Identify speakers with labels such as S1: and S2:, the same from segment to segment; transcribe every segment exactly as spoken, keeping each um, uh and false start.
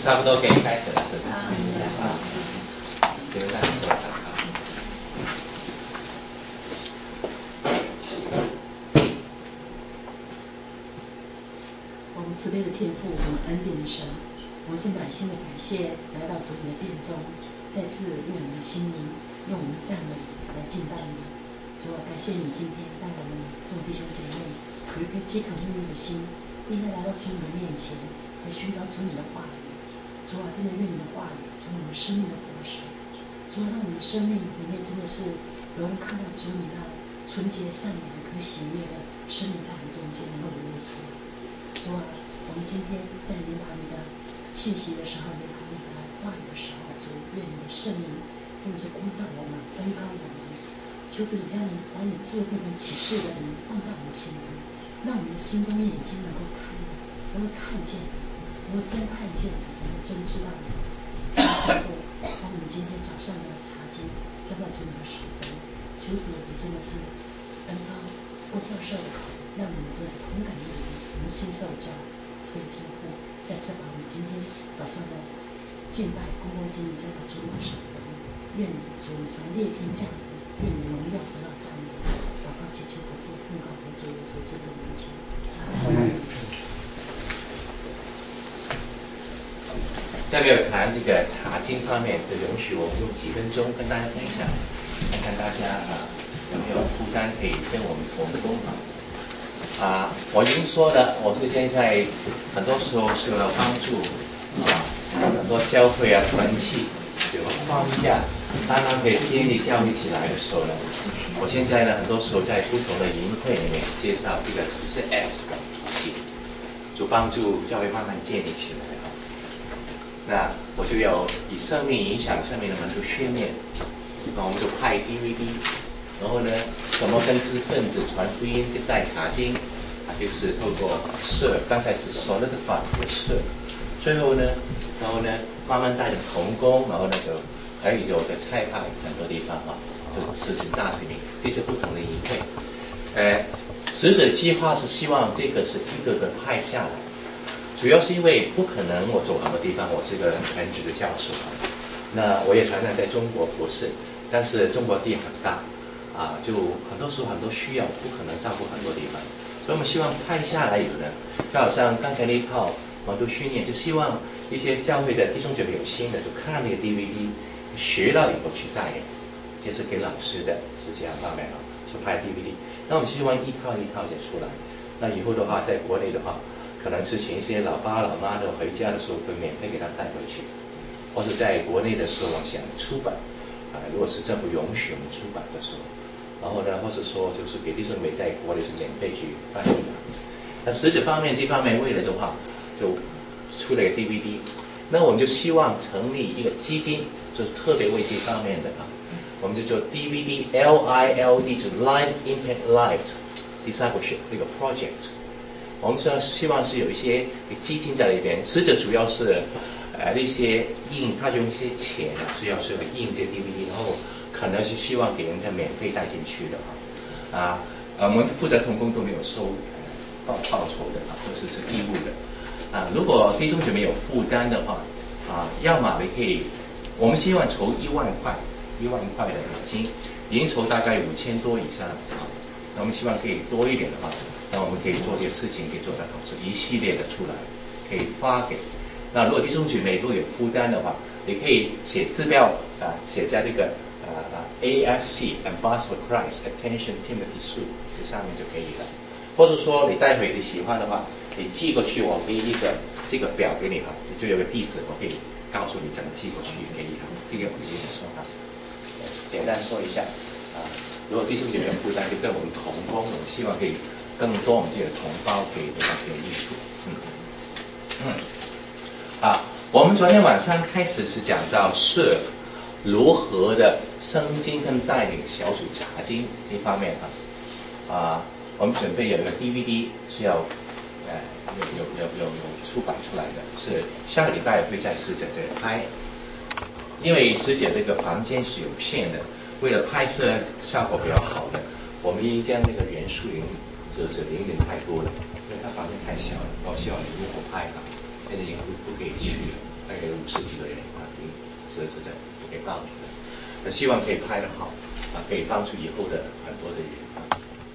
S1: 差不多可以开始了，是吧？啊，请大家做参考。
S2: 我们慈悲的天父，我们恩典的神，我们是满心的感谢来到主你的殿中，再次用我们的心灵，用我们的赞美来敬拜你。主啊，感谢你今天带我们众弟兄姐妹有一颗饥渴沐浴的心，应该来到主你的面前，来寻找主你的话语。主啊，真的愿你的话语成为我们生命的活水。主啊，让我们的生命里面真的是有人看到主你那纯洁善良的、可喜悦的生命在我们中间能够流露出来。主啊，我们今天在领导你的信息的时候，领导你的话语的时候，主愿你的圣灵真的是光照我们、恩膏我们。求主你将你把你智慧跟启示的灵放在我们心中，让我们的心中眼睛能够看，能够看见，能够真看见，能够真知道你。这样最后，把我们今天早上的茶经交到主你的手中。求主你真的是恩膏或教授的口，让我们真的是同感的灵，我们心受教，慈悲天父，再次把我们今天早上的敬拜、恭恭敬敬交到主你的手中。愿主从裂天降临。愿你荣耀得到赞美，祷告祈求不变，奉告佛主耶稣基督的名求。
S1: 下面有谈这个查经方面的，容许我们用几分钟跟大家分享，看看大家啊有没有负担可以跟我们同工啊。我已经说了，我是现在很多时候受到帮助啊，很多教会啊团契有个框架。当然可以建立教会起来的时候呢，我现在呢很多时候在不同的营会里面介绍这个 四 S 的体系，就帮助教会慢慢建立起来啊。那我就要以生命影响生命的门徒训练，那我们就派 D V D， 然后呢怎么跟知识分子传福音跟带查经啊，就是透过社，刚才是 solidify 的社，最后呢，然后呢慢慢带着同工，然后呢就。还有有的差派很多地方啊，就实行大使命，这些不同的营会。呃，使者计划是希望这个是一个个派下来，主要是因为不可能我走很多地方，我是一个全职的教授，那我也常常在中国服侍，但是中国地很大啊，就很多时候很多需要，不可能照顾很多地方，所以我们希望派下来以后呢，就好像刚才那一套门徒训练，就希望一些教会的弟兄姐妹有心的就看那个 D V D。学到以后去带领，这是给老师的，是这样方面啊，是拍 D V D。那我们希望一套一套写出来。那以后的话，在国内的话，可能是请一些老爸老妈的回家的时候，会免费给他带回去，或者在国内的时候，我想出版啊，如果是政府允许我们出版的时候，然后呢，或是说就是给弟兄妹在国内是免费去翻译的。那实质方面这方面为了的话，就出了一个 D V D。那我们就希望成立一个基金，就是特别为这方面的啊，我们就做 D V D L I L D， 就是 Live Impact Live Discipleship 这个 project。我们是希望是有一些基金在里边，实质主要是呃那些印，他就用一些钱啊，是要是印这 D V D， 然后可能是希望给人家免费带进去的啊啊，呃我们负责同工都没有收报报酬的啊，这是是义务的。啊，如果弟兄姐妹有负担的话，啊，要么你可以，我们希望筹一万块，一万块的美金，已经筹大概五千多以上啊。那我们希望可以多一点的话，那我们可以做这些事情，可以做得好，是一系列的出来，可以发给。那如果弟兄姐妹如果有负担的话，你可以写字标啊，写在这个啊 A F C Ambassador for Christ Attention Timothy Sue 这上面就可以了。或者说你待会你喜欢的话。你寄过去，我可以一个这个表给你哈，就有个地址，我可以告诉你怎么寄过去可以哈。这个我跟你说哈，简单说一下啊。如果弟兄姐妹有负担，就跟我们同工，我们希望可以更多我们这个同胞可以得到这个益处。嗯嗯。啊，我们昨天晚上开始是讲到是如何的圣经跟带领小组查经这方面哈啊，我们准备有一个 D V D 是要。呃，有有有有有出版出来的，是下个礼拜会在师姐这里拍，因为师姐这个房间是有限的，为了拍摄效果比较好的，我们已经将那个人数零折折零点太多了，因为她房间太小了，我希望如果拍哈，现在已经不不可以去了， 大概有五十几个人啊，你折折的都给报名了。那希望可以拍得好啊，可以帮助以后的很多的人啊。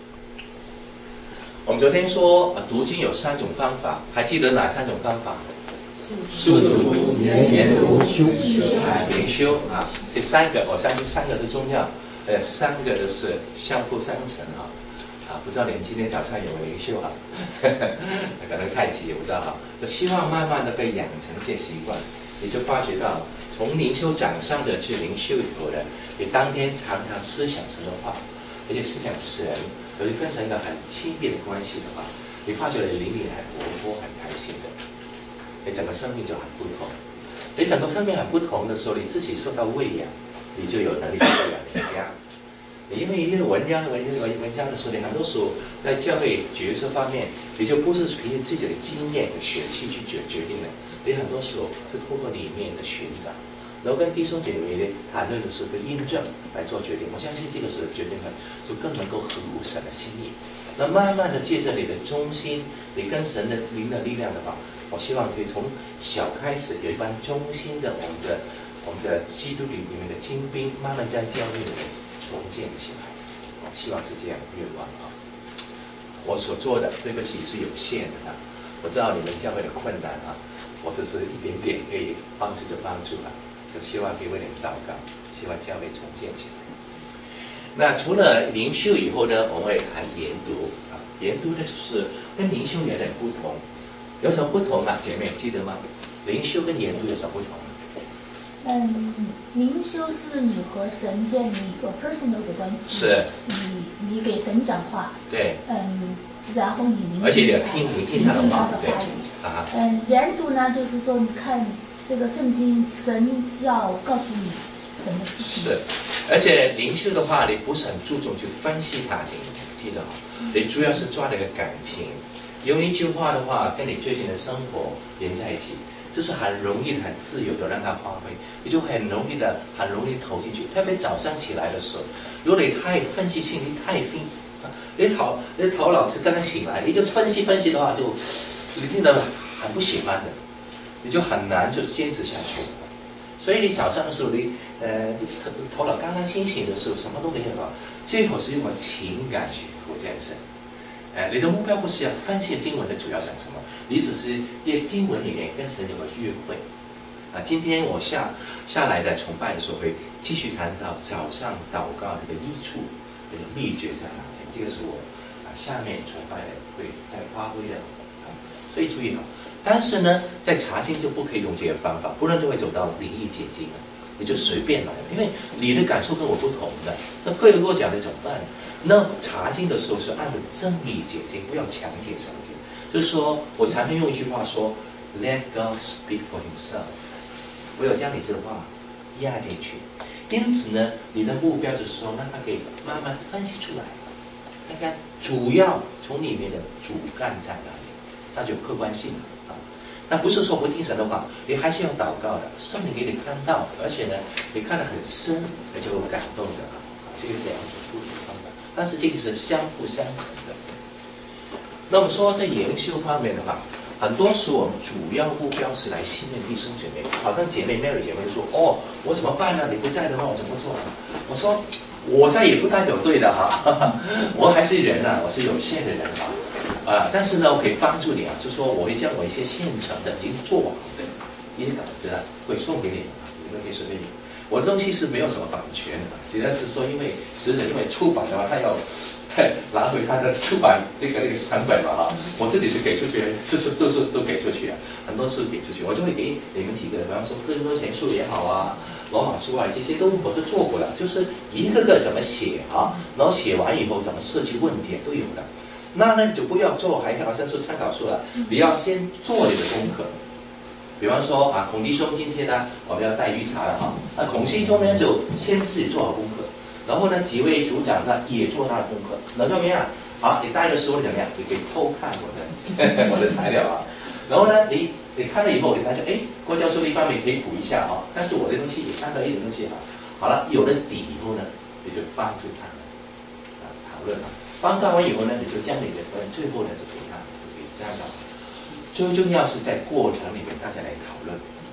S1: 我们昨天说啊，读经有三种方法，还记得哪三种方法？速读、研读、啊灵修啊，这三个我相信三个都重要，呃，三个都是相辅相成啊。啊，不知道你们今天早上有没有灵修啊？可能太急也不知道哈。就希望慢慢的被养成这习惯，你就发觉到从灵修掌上的去灵修以后呢，你当天常常思想神的话，而且思想神，而且跟神一个很亲密的关系的话，你发觉你灵里很活泼、很开心的。你整个生命就很不同，你整个生命很不同的时候，你自己受到喂养，你就有能力去喂养人家。因为因为文家文文文家的时候，你很多时候在教会决策方面，你就不是凭借自己的经验和血气去决决定的，你很多时候是通过里面的寻找，然后跟弟兄姐妹谈论的时候跟印证来做决定。我相信这个是决定很就更能够合乎神的心意。那慢慢的借着你的忠心，你跟神的灵的力量的话。我希望可以从小开始有一班忠心的我们的我们的基督里面的精兵，慢慢在教会里面重建起来。我希望是这样的愿望啊。我所做的对不起是有限的啊，我知道你们教会的困难啊，我只是一点点可以帮助就帮助了，就希望可以为你们祷告，希望教会重建起来。那除了灵修以后呢，我们会谈研读啊，研读的就是跟灵修有点不同。有什么不同啊，姐妹记得吗？灵修跟研读有什么不同？
S3: 嗯，灵修是你和神建立一个 personal 的关系，
S1: 是，
S3: 你你给神讲话，
S1: 对，
S3: 嗯，然后你聆听，
S1: 而且你要听，你听他的话，
S3: 对，
S1: 啊，
S3: 嗯，研读呢，就是说你看这个圣经，神要告诉你什么事情，
S1: 是，而且灵修的话，你不是很注重去分析它，记得哈，你主要是抓那个感情。用一句话的话，跟你最近的生活连在一起，就是很容易、很自由的让它发挥，你就很容易的、很容易投进去。特别早上起来的时候，如果你太分析性，你太分，你头你头脑是刚刚醒来，你就分析分析的话，就你听得很不喜欢的，你就很难就坚持下去。所以你早上的时候，你呃头脑刚刚清醒的时候，什么都没有了，最好是用情感去过这件事。哎，你的目标不是要分析经文的主要讲什么，你只是在经文里面跟神有个约会。啊，今天我下下来的崇拜的时候会继续谈到早上祷告的益处，这个秘诀在哪里？这个是我啊下面崇拜的会再发挥的，啊，所以注意好。但是呢，在查经就不可以用这个方法，不然就会走到灵意解经了，你就随便来了，因为你的感受跟我不同的，那各有各讲的怎么办？那查经的时候是按照真理解经，不要强解圣经。就是说我常常用一句话说 ，Let God speak for Himself， 不要将你这话压进去。因此呢，你的目标就是说，让它可以慢慢分析出来，看看主要从里面的主干在哪里，那就客观性了啊。那不是说不听神的话，你还是要祷告的，圣灵给你看到，而且呢，你看得很深，而且有感动的啊，这个两种不同的方法。但是这个是相辅相成的。那么说在研修方面的话，很多时候我们主要目标是来信任弟兄姐妹。好像姐妹 Mary 姐妹说：“哦，我怎么办呢？你不在的话，我怎么做？”我说：“我在也不代表对的哈，我还是人啊，我是有限的人啊。啊，但是呢，我可以帮助你啊，就说我会将我一些现成的已经做好的一些稿子啊，会送给你们，你们可以随便用。我的东西是没有什么版权的，只要是说因为使者因为出版的话，他要拿回他的出版那个那个成本嘛哈，我自己是给出去，是是都是都给出去啊，很多是给出去，我就会给你们几个，比方说哥林多前书也好啊，罗马书啊，这些都我都做过了，就是一个个怎么写啊，然后写完以后怎么设计问题都有的。那呢你就不要做，还好像是参考书了，你要先做你的功课。比方说啊，孔弟兄今天呢，我们要带预查了哈，那孔弟兄呢就先自己做好功课，然后呢几位组长呢也做他的功课，然后怎么样？好，你带的时候怎么样？你可以偷看我的我的材料啊，然后呢你你看了以后，你发现哎，郭教授一方面可以补一下啊，但是我的东西也看到一点东西哈，好了，有了底以后呢，你就帮助他们啊讨论啊，帮助完以后呢，你就将你的分，最后呢就给他就给家长。最重要是在过程里面大家来讨论，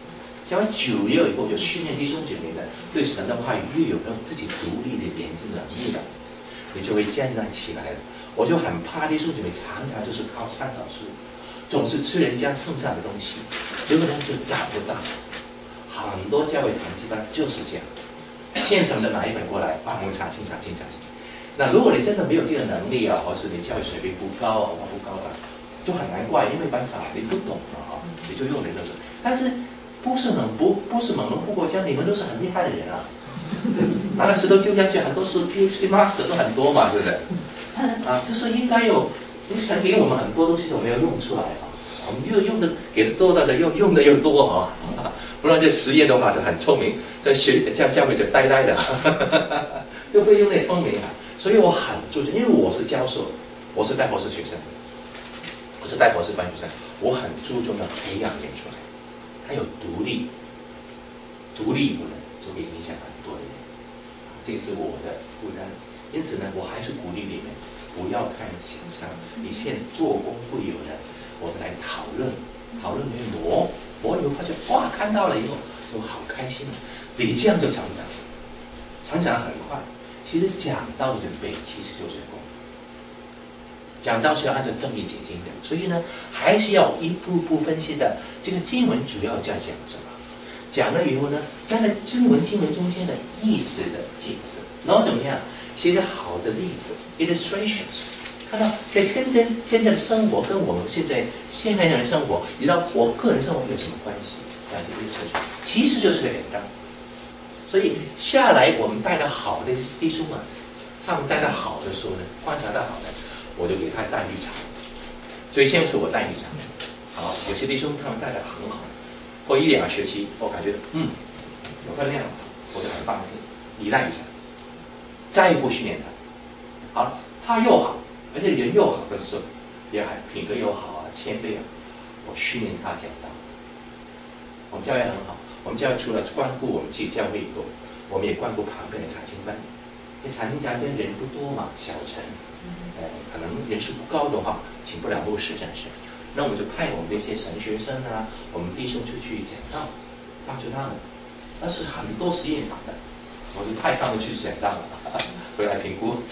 S1: 讲完久了以后，就训练弟兄姐妹的对神的话语越有了自己独立的研究能力了，你就会建立起来了。我就很怕弟兄姐妹常常就是靠参考书，总是吃人家剩下的东西，结果呢就找不到。很多教会团契班就是这样，现成的拿一本过来，啊，我们查清查清查清。那如果你真的没有这个能力啊，或是你教育水平不高啊，或不高的，就很难怪，因为办法你不懂嘛啊，你就用你的。但是不是猛不不是猛龙不过江，你们都是很厉害的人啊，拿个石头丢下去，很多是 P H D Master 都很多嘛，对不对？啊，这是应该有，神给我们很多东西我们要用出来啊，我们又用的给的多的又用的又多啊，不然这实验的话是很聪明，在学教教会就呆呆的，就会用那聪明啊。所以我很注重，因为我是教授，我是带博士学生，我是带博士班学生，我很注重要培养人出来，他有独立，独立不能就会影响很多人，这个是我的负担。因此呢，我还是鼓励你们不要看小餐，你先做功夫有了，我们来讨论，讨论没磨磨以后发觉哇，看到了以后就好开心了，你这样就成长，成长很快。其实讲道准备其实就是功夫，讲道是要按照正义解经的，所以呢，还是要一步步分析的。这个经文主要在讲什么？讲了以后呢，在那经文经文中间的意思的解释，然后怎么样？写个好的例子 illustrations， 看到在真正现在的生活跟我们现在现代人的生活，你知道我个人生活有什么关系？讲这个 illustration， 其实就是个讲道。所以下来我们带的好的弟兄啊，他们带的好的时候呢，观察到好的，我就给他带绿茶。所以现在是我带绿茶。好，有些弟兄他们带的很好，过一两个学期，我感觉嗯有分量，我就很放心，你带绿茶。再一步训练他，好，他又好，而且人又好的时候，也还品格又好啊，谦卑啊，我训练他讲道。我们教育很好。我们教会除了关顾我们自己教会以后，我们也关顾旁边的查经班。因为查经班人不多嘛，小城，呃，可能人数不高的话，请不了牧师、讲师，那我们就派我们的一些神学生啊，我们弟兄出去讲道，帮助他们。那是很多实验场的，我就派他们去讲道，回来评估，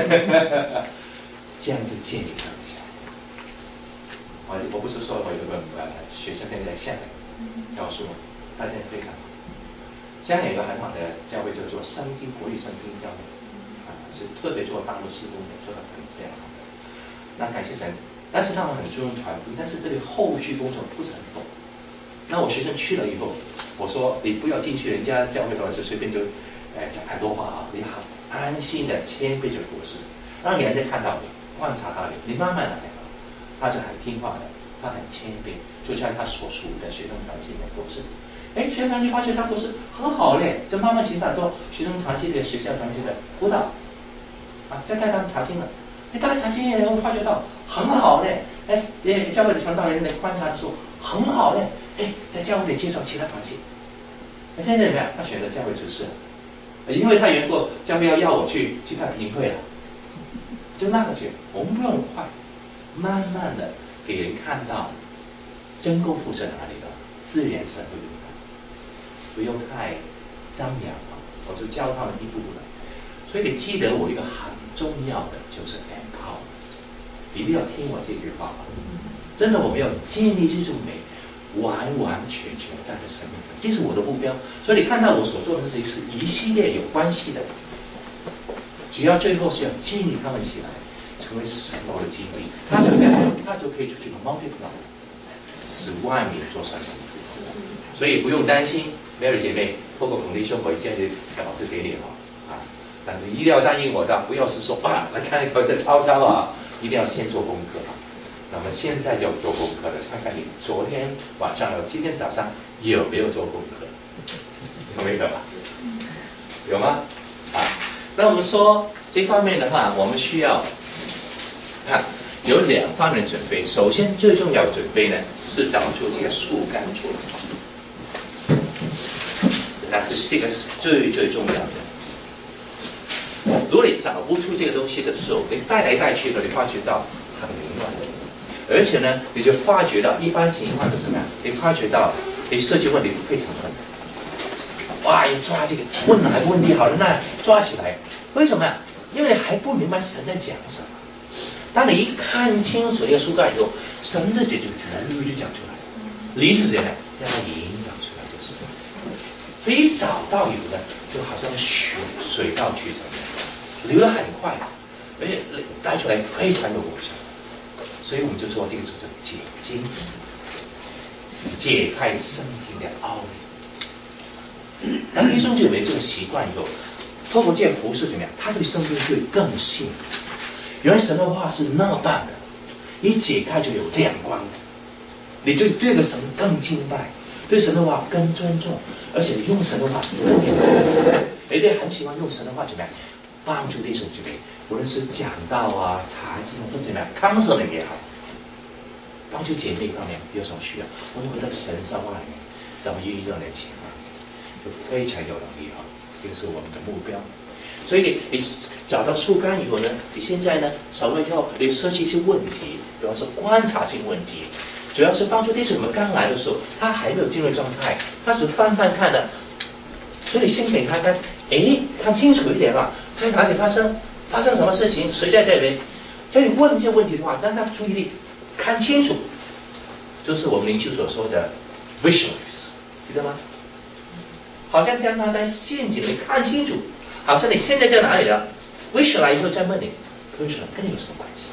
S1: 这样就建立他们起来。我我不是说我有个呃学生现在在厦门教书。他现在非常好。香港有一个很好的教会，叫做圣经国语圣经教会，啊，是特别做大陆施工的，做得很非常好的。那感谢神，但是他们很注重传福音，但是对后续工作不是很懂。那我学生去了以后，我说你不要进去人家教会的话，就随便就，呃，讲很多话啊，你好安心的谦卑着服侍，让人家看到你，观察到你，你慢慢来啊，他就很听话的，他很谦卑，就在他所属的学生团体里面服侍。哎，学生团体发现他服侍很好嘞，就慢慢请他做学生团体的学校团体的辅导，啊，再带他们查经了。哎，大家查经以后发觉到很好嘞，哎，哎，教会的传道人来观察的时候很好嘞，哎，在教会里介绍其他团体。那现在怎么样？他选择教会执事了，因为他原过教会要要我去去看评会了，就那个去，我们不用快，慢慢的给人看到真功夫是哪里的，自然神会有。不用太张扬啊，我就教他们一步步来。所以你记得我一个很重要的就是 empowerment， 一定要听我这句话。真的，我们要建立这种美，完完全全带在生命上，这是我的目标。所以你看到我所做的这些是一系列有关系的，只要最后是要建立他们起来，成为神国的基地，他就他就可以出去 multiply， 使万民做神的主。所以不用担心。Mary 姐妹，透过孔弟兄，我一件就稿子给你了啊！但是一定要答应我的，不要是说啊，来看一个这抄抄啊，一定要先做功课。那么现在就做功课了，看看你昨天晚上和今天早上有没有做功课？有没有啊？有吗？啊，那我们说这方面的话，我们需要看有两方面的准备。首先，最重要的准备呢，是找出这个树干出来。那是这个是最最重要的。如果你找不出这个东西的时候，你带来带去的，你发觉到很凌乱的，而且呢，你就发觉到一般情况是什么样？你发觉到， 你设计问题非常困难。哇，你抓这个问哪个问题好了，那抓起来，为什么呀？因为你还不明白神在讲什么。当你一看清楚这个树干以后，神自己就就就讲出来了，理是怎样，将它引导出来就是。所以一找到以后呢，就好像水水到渠成，流得很快，而且带出来非常有果效。所以我们就说这个叫做解经，解开圣经的奥秘。当弟兄姐妹这个习惯以后，透过这服事怎么样？他对圣经会更信。原来神的话是那么棒的，一解开就有亮光的，你就对个神更敬拜，对神的话更尊重，而且你用神的话更有爱。有些人很喜欢用神的话怎么样，帮助弟兄姐妹，无论是讲道啊、查经啊，甚至怎么样，counseling也好，帮助姐妹方面有什么需要，我们回到神造化里面，怎么运用来情况，就非常有能力哈。这个是我们的目标。所以你你找到树干以后呢，你现在呢，找到以后你设计一些问题，比方说观察性问题，主要是帮助弟兄们刚来的时候，他还没有进入状态，他只翻翻看的，所以你先给他看，哎，看清楚一点了，在哪里发生，发生什么事情，谁在这里，在你问一些问题的话，让他注意力看清楚，就是我们灵修所说的 visualize， 记得吗？好像将他在陷阱里看清楚。好像你现在在哪里了 ？visualize 以后再问你 ，visualize 跟你有什么关系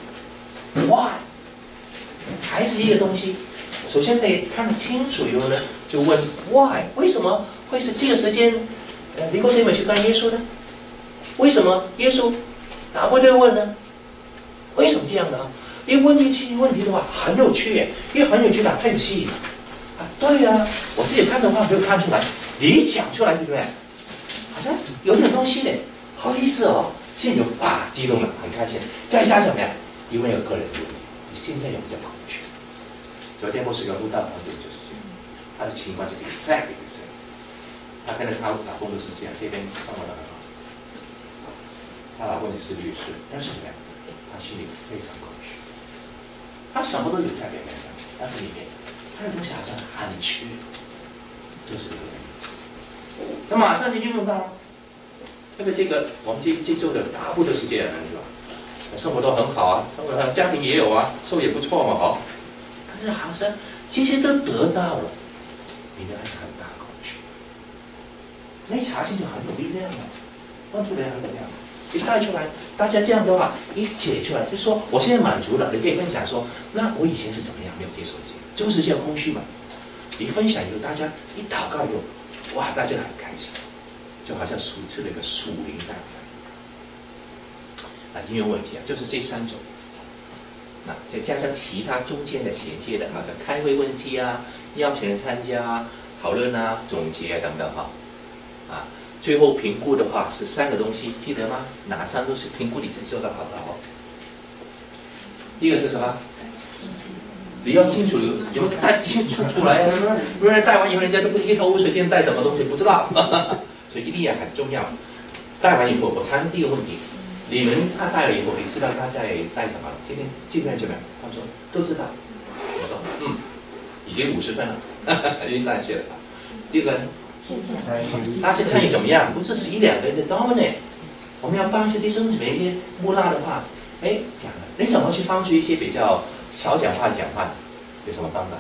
S1: ？Why？ 还是一个东西。首先得看得清楚以后呢，就问 Why？ 为什么会是这个时间？呃，尼哥底母去看耶稣呢？为什么耶稣答不对问呢？为什么这样呢？因为问这些问题的话很有趣耶，因为很有趣的，它有吸引力啊。对呀、啊，我自己看的话没有看出来，你讲出来对不对？好像有点东西嘞，好意思哦，心里就啊激动了，很开心。再加怎么样？因为有个人的问题，你现在有比较恐惧。昨天不是有录到朋友就是这样，他的情况就 exactly the same。他跟着他老公的是这样，这边生活的很好。他老公也是律师，但是怎么样？他心里非常恐惧。他什么都有在表面上，但是里面他的东西好像很缺，就是这个原因。那马上就应用到，特别这个我们这这周的大部都是这样的，是吧？生活都很好啊，生活家庭也有啊，收入也不错嘛，哦。但是好像这些都得到了，里面还是很大恐惧。那一查清楚很有力量的，帮助人很有力量。一带出来，大家这样的话一解出来，就说我现在满足了，你可以分享说，那我以前是怎么样没有接受这个，就是这样空虚嘛。一分享以后，大家一祷告以后。哇，大家很开心，就好像属出了一个属灵大战。啊，应用问题啊，就是这三种。那再加上其他中间的衔接的，好像开会问题啊，邀请人参加讨论啊、总结啊等等哈。啊，最后评估的话是三个东西，记得吗？哪三都是评估你自己做得好的哦。第一个是什么？你要清楚，有带清楚出来啊！不然带完以后，人家都不一头雾水，今天带什么东西不知道，所以一定要很重要。带完以后，我谈第一个问题：你们他带了以后，你知道他在带什么了？今天今天怎么样？他们说都知道。我说嗯，已经五十分了，已经上去了。第二个呢？他是参与怎么样？不是是一两个人在 dominate。我们要帮一些弟兄姊妹一些木讷的话，哎，讲了，你怎么去帮助一些比较？少讲话讲话，有什么方法？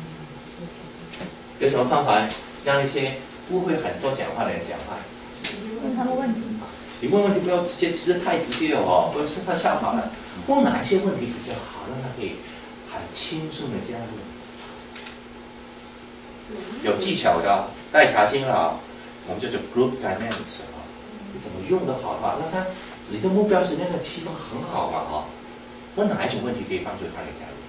S1: 有什么方法让一些不会很多讲话的人讲话？
S3: 问他们问题。
S1: 你问问题不要直接，其实太直接哦，不是他笑好了。问哪一些问题比较好，让他可以很轻松的加入？有技巧的，带查经了，我们就叫 group dynamics 啊。你怎么用得好的话，让他你的目标是那个气氛很好嘛，哈。问哪一种问题可以帮助他给加入？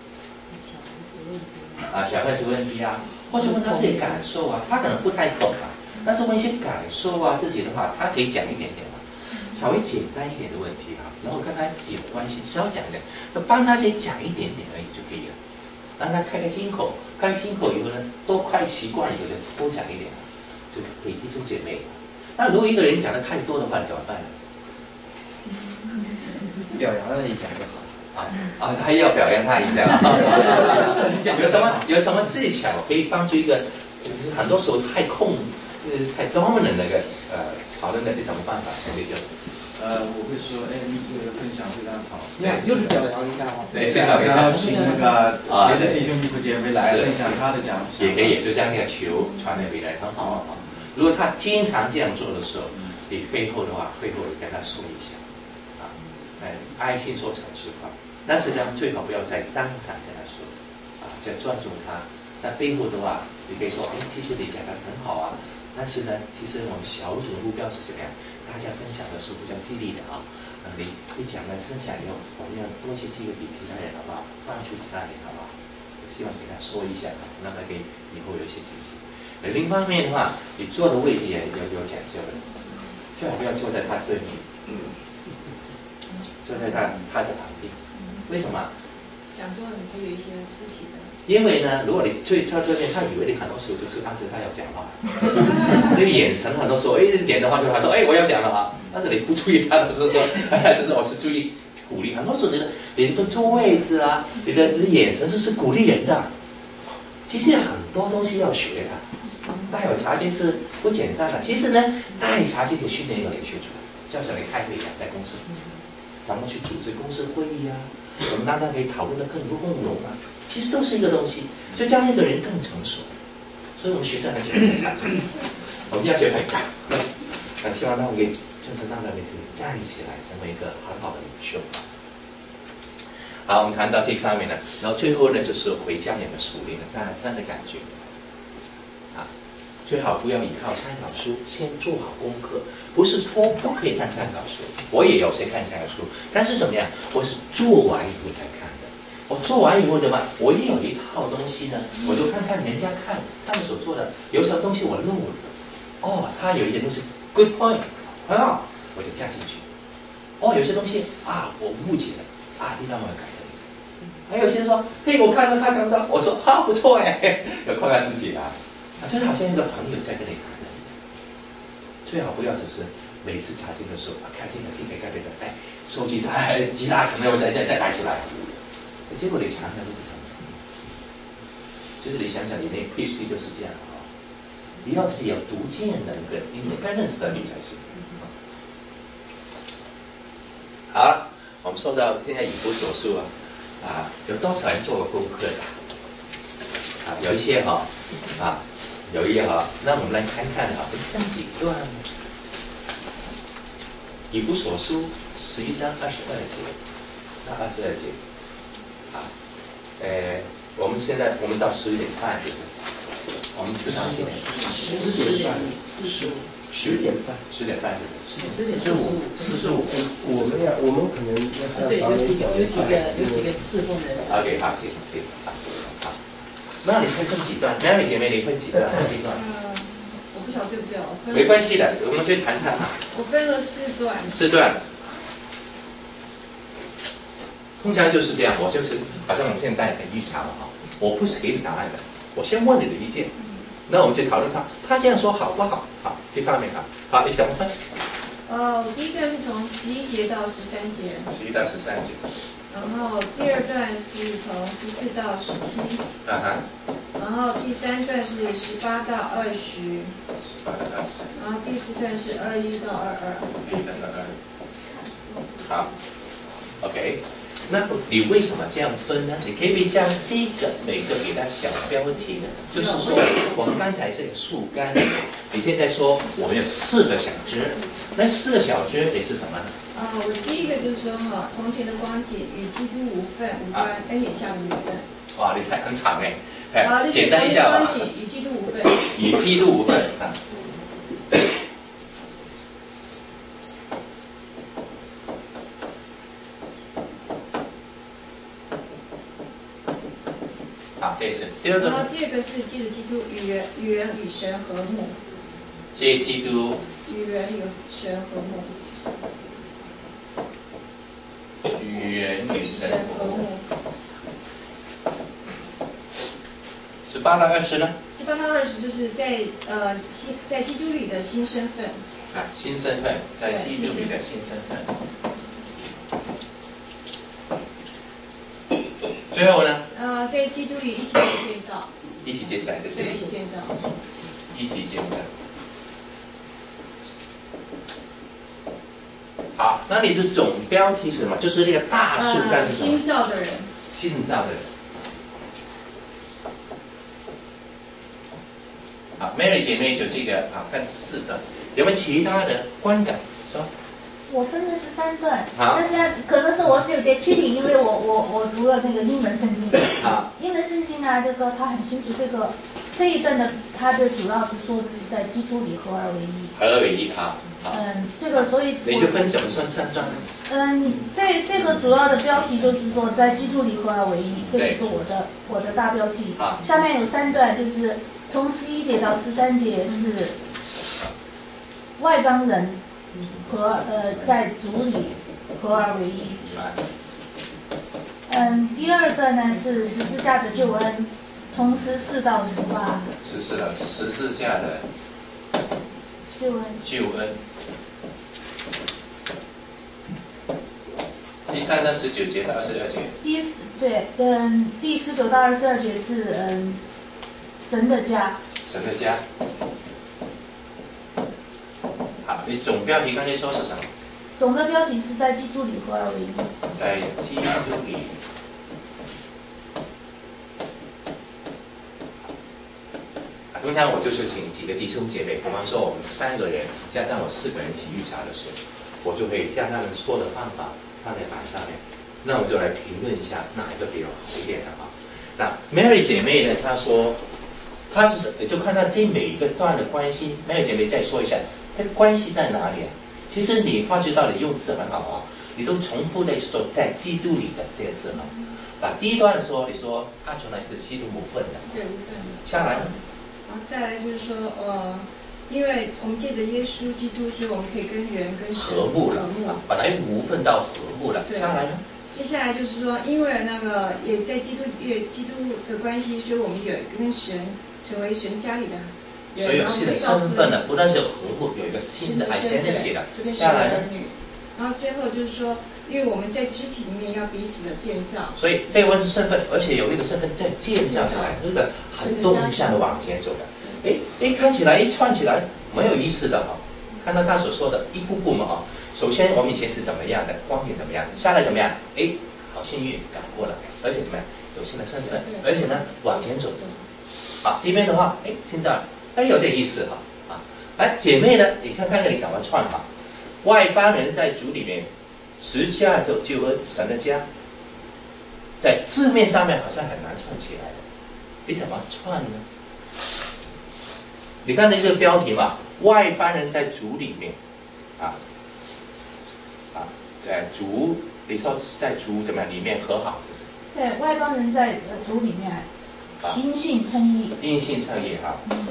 S1: 啊，小孩子问题啊，或者问他自己感受啊，他可能不太懂啊，但是问一些感受啊，自己的话，他可以讲一点点嘛，稍微简单一点的问题啊，然后跟他自己有关系，稍微讲一点，就帮他先讲一点点而已就可以了，让他开开金口，开金口以后呢，都快习惯以后呢，多讲一点，就可以弟兄姐妹。那如果一个人讲的太多的话，你怎么办呢？
S4: 表扬了一下就好。
S1: 啊啊，他又要表扬他一下啊！有什么有什么技巧可以帮助一个很多时候太控呃太 dominant 那个呃讨论的一种办法？那就
S4: 呃，我会说，哎，你这个分享非常好，
S5: 那又是表扬一下哈。
S1: 对，先表扬一下，
S4: 然后请那个别的弟兄姐妹来分享他的讲法，
S1: 也可以，就将那个球传递回来，很好啊。如果他经常这样做的时候，你背后的话，背后你跟他说一下，啊，哎，爱心说诚实话，但是呢，最好不要在当场跟他说，啊，就尊重他。那背后的话，你可以说，哎，其实你讲的很好啊，但是呢，其实我们小组的目标是怎么样？大家分享的是互相激励的啊，啊，你你讲的分享以后，我们要多一些机会给其他人，好不好？帮助其他人，好不好？我希望给他说一下，让他可以以后有一些警惕。另一方面的话，你坐的位置也有有讲究的，最好不要坐在他对面，坐在他他在旁边。为什么？
S6: 讲座你会有一些肢体的。
S1: 因为呢，如果你最坐对面，他以为你很多时候就是当时他要讲话，那个眼神很多时候，哎，点的话就他说，哎，我要讲了啊。但是你不注意他的时候说，还是说我是注意鼓励。很多时候你的你的坐位置啊，你的你的眼神就是鼓励人的。其实很多东西要学的，带有茶经是不简单的。其实呢，带茶经可以训练一个领袖出来，就像你开会一样，在公司怎么去组织公司会议啊，我们让他可以讨论的更丰容啊。其实都是一个东西，就将那个人更成熟。所以我们学生很喜欢在场上，我们要学很高。那希望他们可以就是让他们可以站起来，成为一个很好的领袖。好，我们谈到这方面呢，然后最后呢就是回家有没有属灵的大餐的感觉。啊，最好不要依靠参考书，先做好功课。不是说不可以看参考书，我也有些看参考书，但是什么呀？我是做完以后才看。我做完以后的话，我一定有一套东西呢，我就看看人家看他们所做的，有什么东西我漏了，哦，他有一些东西 good point， 很好，我就加进去。哦，有些东西啊，我误解了，啊，地方我要改正一下。还有些人说，嘿，我看到他看不到，我说哈、啊、不错哎，要夸夸自己啦。啊，真的好像一个朋友在跟你谈的，最好不要只是每次查经的时候啊，看这个这个改变的，哎，收集它集大成了，我再再再带出来。结果你常常都不成功，就是你想想，你那 PhD 就是这样啊，你要是有独见的那个 independence 的你才是。好了，我们说到现在以弗所书啊，啊，有多少人做过功课的？啊，有一些哈、哦，啊，有一些哈、哦，那我们来看看啊，分几段。以弗所书十一章二十二节，那二十二节。啊，呃，我们现在我们到十一点半，就是我们至少几点？
S5: 十点半，
S2: 四十五，
S1: 十点半，十点半就是
S2: 四点
S5: 四十五，四十五。我们要，我们可能要
S2: 对，有几个，有几个，有几个侍奉的人。
S1: OK， 好，行行，好，好。那你会分几段 ？Mary 姐妹，你分几段？几段？
S6: 呃，我不晓得对不对，我分。
S1: 没关系的，我们就谈谈啊。
S6: 我分了四段。
S1: 四段。通常就是这样，我就是好像我们现在带很预查了哈，我不是给你答案的，我先问你的意见，那我们就讨论他，他这样说好不好？好，这方面好，好，你怎么分？
S6: 呃，第一段是从十一节到十三节，
S1: 十一到十三节，
S6: 然后第二段是从十四到十七，
S1: 啊哈，
S6: 然后第三段是十八到二十，
S1: 十八到二十，
S6: 然后第四段是二一到二二，
S1: 一到二二，好 ，OK。那你为什么这样分呢？你可以将这个每个给它小标题呢？就是说，我们刚才是个树干，你现在说我们有四个小枝，那四个小枝得是什么呢？
S6: 啊、呃，我第一个就是说哈，从前的光景与基督无份，无关，恩典下无份。
S1: 哇，你看很长哎，
S6: 啊，
S1: 哎，简单一下吧。
S6: 光景与基督无份。
S1: 与基督无份啊。好，这是第二个。
S6: 然后第二个是借着基督与人与人与神和睦。
S1: 借基督
S6: 与人与神和睦。
S1: 与人与神和睦。十八到二十呢？
S6: 十八到二十就是在呃新在基督里的新身份。
S1: 啊，新身份，在基督里的新身份。 最后呢？
S6: 呃，在基督里一起建造，
S1: 一起建在在这
S6: 对，
S1: 里
S6: 一，起建造。
S1: 一起建在。好，那你的总标题是什么？就是那个大树干
S6: 呃，
S1: 是什么？
S6: 新造的人，
S1: 新造的人。好 ，Mary 姐妹就这个啊，看四段，有没有其他的观感？说。
S3: 我分的是三段，
S1: 好
S3: 但是可能是我是有点缺点，因为我我我读了那个英文圣经。
S1: 好，
S3: 英文圣经呢，就说他很清楚这个这一段的，它的主要是说的是在基督里合而为一。
S1: 合而为一啊。好，
S3: 嗯，这个所以
S1: 你就分怎么分三段呢？
S3: 嗯，这这个主要的标题就是说在基督里合而为一，这个
S1: 对
S3: 是我的我的大标题。
S1: 好，
S3: 下面有三段，就是从十一节到十三节是外邦人和呃在主里合而为一。嗯，第二段呢是十字架的救恩，从十四到十八。
S1: 十四了，十字架的
S3: 救恩。
S1: 救恩。第三段十九节到二十二节。
S3: 第十对，嗯，第十九到二十二节是嗯神的家。
S1: 神的家。好，你总标题刚才说是什么？
S3: 总的标题是在基督里合而为一。
S1: 在基督里。通常我就是请几个弟兄姐妹，比方说我们三个人加上我四个人一起预查的时候，我就可以将他们说的方法放在板上面，那我们就来评论一下哪一个比较好一点的哈。那 Mary 姐妹呢，她说，她是就看到这每一个段的关系 ，Mary 姐妹再说一下，它关系在哪里啊？其实你发觉到你用词很好啊，你都重复的说在基督里的这个词哈。啊，第一段的时候你说它从来是基督无份的，
S6: 对，无份的。
S1: 下来呢？
S6: 然后再来就是说，呃，因为我们借着耶稣基督，所以我们可以跟人跟神
S1: 和睦了
S6: 和睦
S1: 啊，本来无份到和睦了，
S6: 对
S1: 下来呢？
S6: 接下来就是说，因为那个也在基督也基督的关系，所以我们有跟神成为神家里的人，
S1: 所以有新的身份了，不但是和睦，有一个新的 identity 了。下来呢？
S6: 然后最后就是说，因为我们在肢体里面要彼此的建造，
S1: 所以这个是身份，而且有一个身份在建造起来，那个很动向的往前走的。哎哎，看起来一串起来没有意思的哈。看到他所说的一步步嘛哈。首先我们以前是怎么样的，光景怎么样，下来怎么样？哎，好幸运改过了，而且怎么样，有新的身份，而且呢往前走。好，这边的话，哎，现在哎有点意思哈啊。哎，姐妹呢，你看看看你怎么串哈。外邦人在主里面，十字架就救恩神的家，在字面上面好像很难串起来的，你怎么串呢？你刚才这个标题嘛，外邦人在主里面，啊啊，在主，你说在主怎么样里面和好，就是
S3: 对，外邦人在主里面，因信称义。
S1: 因信称义哈。
S3: 嗯。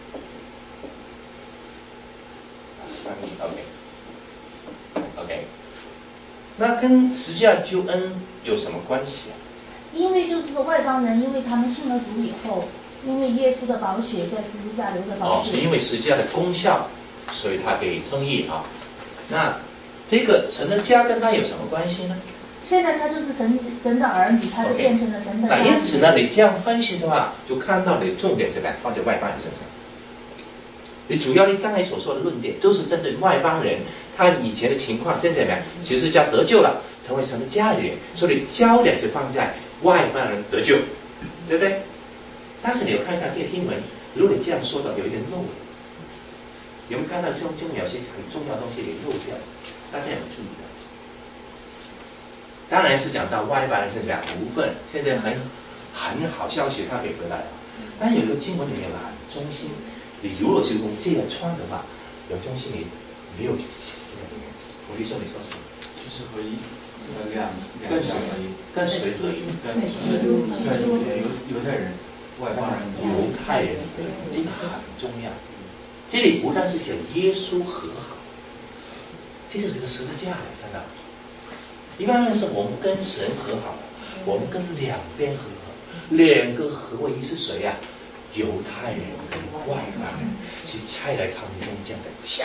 S1: 称义 ，OK，OK， 那跟十字架救恩有什么关系啊？
S3: 因为就是说外邦人，因为他们信了主以后，因为耶稣的宝血在十字架流的宝血，
S1: 哦，是因为十字架的功效，所以他可以称义啊。那这个神的家跟他有什么关系呢？
S3: 现在他就是神神的儿女，他就变成了神的家。
S1: 那因此呢，你这样分析的话，就看到你的重点怎么样放在外邦人身上。你主要你刚才所说的论点，都是针对外邦人他以前的情况，现在怎么样？其实叫得救了，成为神的家里人，所以焦点就放在外邦人得救，对不对？但是你有看一看这个经文，如果你这样说的有一点漏了，有没有看到中中有些很重要的东西给漏掉？大家有没有注意到？当然是讲到外邦人是两无份，现在很很好消息，他可以回来了。但有一个经文里面很中心，你如果是用这样穿的话，有中心你没有这个里面。我弟兄，你说什么？
S4: 就是合一，呃，两两
S1: 跟谁
S4: 合一，
S1: 跟谁合一？
S4: 跟
S6: 基督基督
S4: 犹犹太人、外邦人、
S1: 犹太人，这个很重要。这里不但是讲耶稣和好，这就是一个十字架，看到？一方面是我们跟神和好，我们跟两边和好，两个合为一是谁呀、啊？犹太人跟外邦人是拆来他们中间的墙。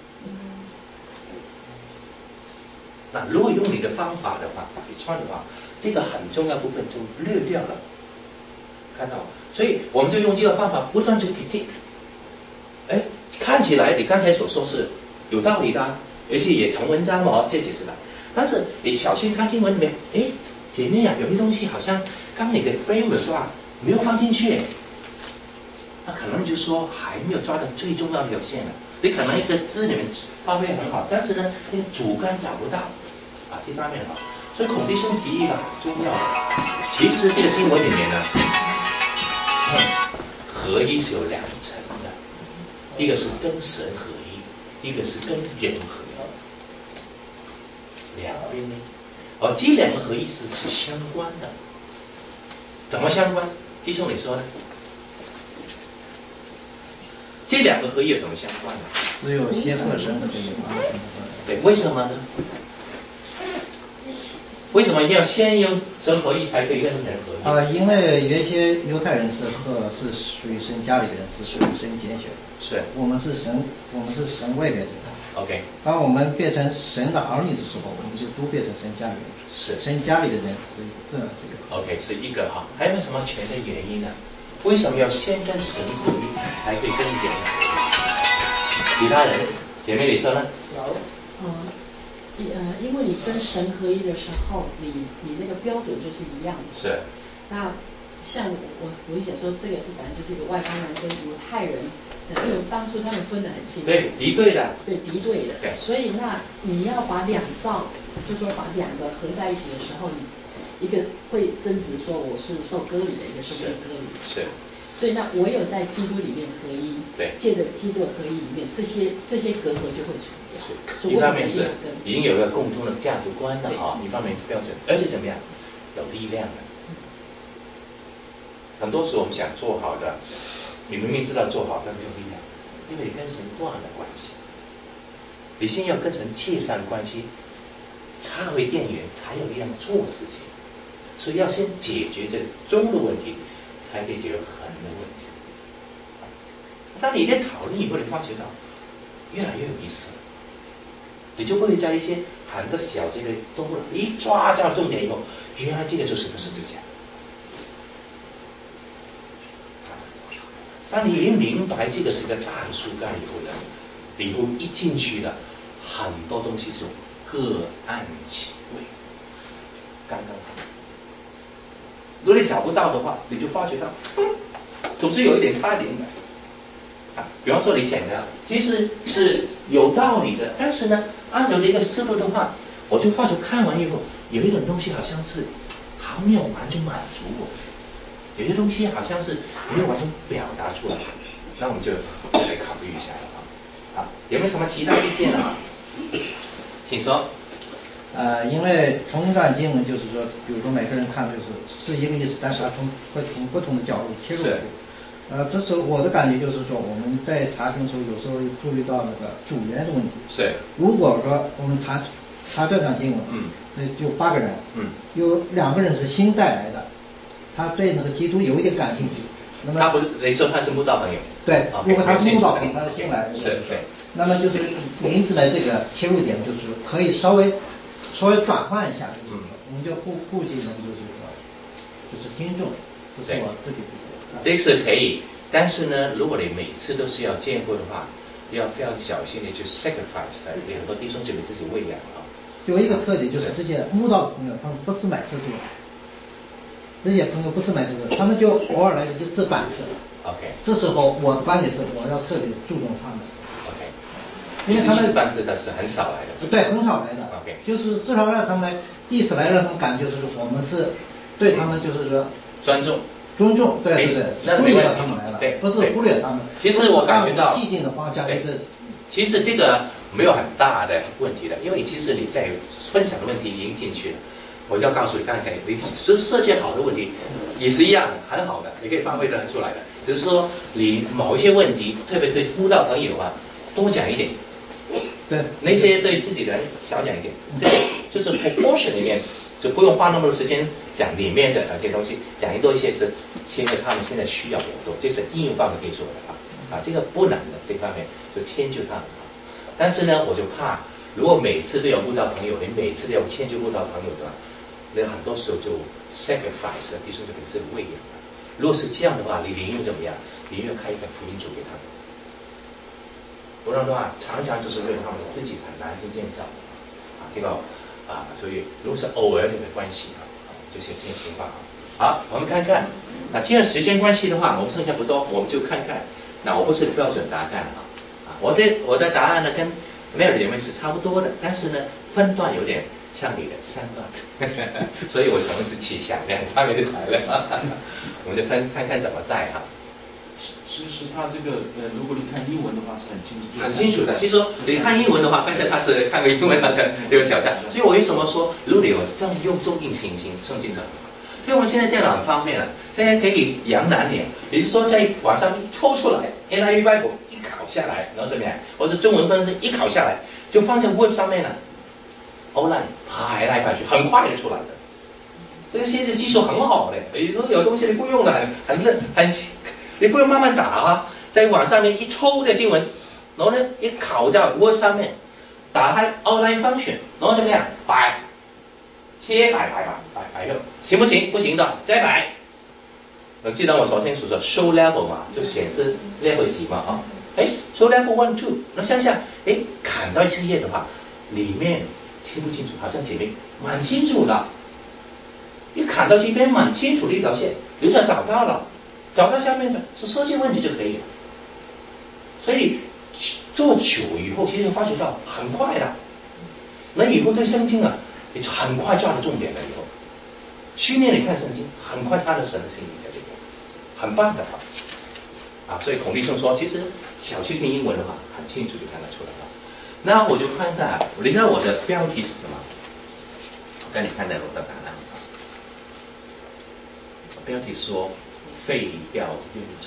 S1: 那如果用你的方法的话，你穿的话， 这个很重要部分就略掉了，看到？所以我们就用这个方法不断去 critique。哎，看起来你刚才所说是有道理的，而且也从文章哦这解释的，但是你小心看经文里面，哎，姐妹呀、啊，有些东西好像刚你的 framework 是吧，没有放进去，那可能就是说还没有抓到最重要的表现了。你可能一个字里面发挥很好，但是呢，那个主干找不到，啊，这方面好。所以孔弟兄提议了，重要的。其实这个经文里面呢，合一是有两层的，一个是跟神合一，一个是跟人合一，两边呢，而这两个合一是是相关的。怎么相关？弟兄你说呢？这两个合一有什么相关呢？
S7: 只有先和神合一。
S1: 对，为什么呢？为什么要先有神合一才可以跟人合一？
S7: 啊、呃，因为原先犹太人是和是属于神家里的人，是属于神拣选的。是。我们是神，我们是神外面的人。
S1: OK。
S7: 当我们变成神的儿女的时候，我们就都变成神家里的人。
S1: 是。
S7: 神家里的人是自然是一个。
S1: OK， 是一个哈。还有没有什么全的原因呢？为什么要先跟神合一才可以跟人合一？其他人，姐妹你说呢？
S2: 有。嗯。呃，因为你跟神合一的时候，你你那个标准就是一样的。
S1: 是。
S2: 那像我我我想说，这个是本来就是一个外邦人跟犹太人，因为当初他们分得很清楚。
S1: 对，敌对的。
S2: 对，敌对的。
S1: 对。
S2: 所以那你要把两造，就说把两个合在一起的时候，你一个会争执说我是受割礼的，一个是被割礼的。
S1: 是。
S2: 所以那唯有在基督里面合一，
S1: 对，
S2: 借着基督的合一里面，这些这些隔阂就会除掉。
S1: 是，一方面是已经有一个共同的价值观了哈，一方面是标准，而且怎么样，有力量的。很多时候我们想做好的，你明明知道做好，但没有力量，因为你跟神断了关系。你先要跟神切上关系，插回电源才有力量做事情，所以要先解决这个中的问题。才可以解决横的问题。当你一边讨论以后，你发觉到越来越有意思了，你就会在一些很多小节的都一抓到重点以后，原来这个就是个十字架。当你一明白这个是个大的树干以后呢，以后一进去了，很多东西就各按其位，刚刚好。如果你找不到的话，你就发觉到，嗯、总是有一点差点的。啊，比方说你讲的，其实是有道理的，但是呢，按照这个思路的话，我就发觉看完以后，有一种东西好像是还没有完全满足我，有些东西好像是没有完全表达出来，那我们就就得考虑一下了啊。啊，有没有什么其他意见啊？请说。
S7: 呃，因为同一段经文就是说，比如说每个人看就是是一个意思，但是他从会从不同的角度切入去。呃，这时候我的感觉就是说，我们在查经的时候，有时候注意到那个主源的问题。
S1: 是。如
S7: 果说我们查查这段经文，
S1: 嗯，
S7: 那就八个人，
S1: 嗯，
S7: 有两个人是新带来的，他对那个基督有一点感兴趣。那么
S1: 他不是，你说他是慕道朋友。
S7: 对，如果他是慕道朋友，他是新来的。
S1: 是，对。
S7: 那么就是名字的这个切入点，就是可以稍微。稍微转换一下，就是说，我们就顾顾忌呢，就是说，就是尊重，这是我自己的。
S1: 这个是可以，但是呢，如果你每次都是要见过的话，要非常小心的去 sacrifice 的，很多弟兄姐妹自己喂养啊。
S7: 有一个特点就是这些慕道的朋友，他们不是买吃度，这些朋友不是买吃度，他们就偶尔来一次半次。
S1: OK。
S7: 这时候我的观点是，我要特别注重他们。
S1: OK。
S7: 因为他们
S1: 一次半次的是很少来的。
S7: 对，很少来的。
S1: OK。
S7: 就是至少让他们来，第一次来让他们感觉是我们是对他们就是说
S1: 尊重。
S7: 尊重，对对对，注意到他们来了，
S1: 对，
S7: 不是忽略他们。
S1: 其实我感觉到
S7: 既定的方向，对，
S1: 其实这个没有很大的问题的，因为其实你在分享的问题已经进去了。我要告诉你，刚才你设设计好的问题也是一样的，很好的，你可以发挥得出来的。只是说你某一些问题，特别对慕道朋友啊，多讲一点。
S7: 对，
S1: 那些对自己人少讲一点，这就是 proportion 里面。就不用花那么多时间讲里面的那些东西，讲多一些是切合他们现在需要比较多，这是应用范围可以说的啊，啊，这个不难的这方面就迁就他们啊。但是呢，我就怕如果每次都有慕道朋友，你每次都要迁就慕道朋友的话， 那很多时候就 sacrifice 了弟兄就给这个喂养了。如果是这样的话，你宁愿怎么样？宁愿开一个福音组给他们，不然的话，常常就是为了他们自己很难去建造啊，这个啊，所以如果是偶尔就没关系啊，就是这些情况啊。好，我们看看，那既然时间关系的话，我们剩下不多，我们就看看。那我不是标准答案啊，啊，我的我的答案呢跟 Mary 认为是差不多的，但是呢分段有点像你的三段，所以我可能是骑墙两方面的材料，我们就分看看怎么带哈。
S4: 其实它这个呃，如果你看英文的话是很清楚，
S1: 很清楚的。其实说你看英文的话，刚才他是看个英文，他才有小差。所以我为什么说，如果你有这样用中印行行圣经上，所以我们现在电脑很方便了，现在可以扬难点，也就是说在网上一抽出来 ，N I V Bible 一拷下来，然后怎么样，或者中文分是一拷下来，就放在 Word 上面了 ，online 排来排去，很快就出来的。这个现在技术很好的，你说有东西你不用的很很很。你不用慢慢打啊，在网上面一抽的经文，然后呢一拷在 Word 上面，打开 Outline Function， 然后怎么样摆，切摆摆摆摆摆右，行不行？不行的再摆。我记得我昨天所说 Show Level 嘛，就显示 level 几嘛啊，哎 Show Level one two， 那想想哎砍到一次页的话，里面听不清楚，好像前面蛮清楚的，一砍到这边蛮清楚的一条线，你就找到了。找到下面的是设计问题就可以了，所以做久以后，其实发觉到很快的。那以后对圣经啊，你就很快抓到重点了。以后去年你看圣经，很快抓到神的心意在这边，很棒的哈。啊，所以孔弟兄说，其实小去听英文的话，很清楚就看得出来了。那我就看到，你知道我的标题是什么？我跟你看到我的答案。标题说。废掉冤仇，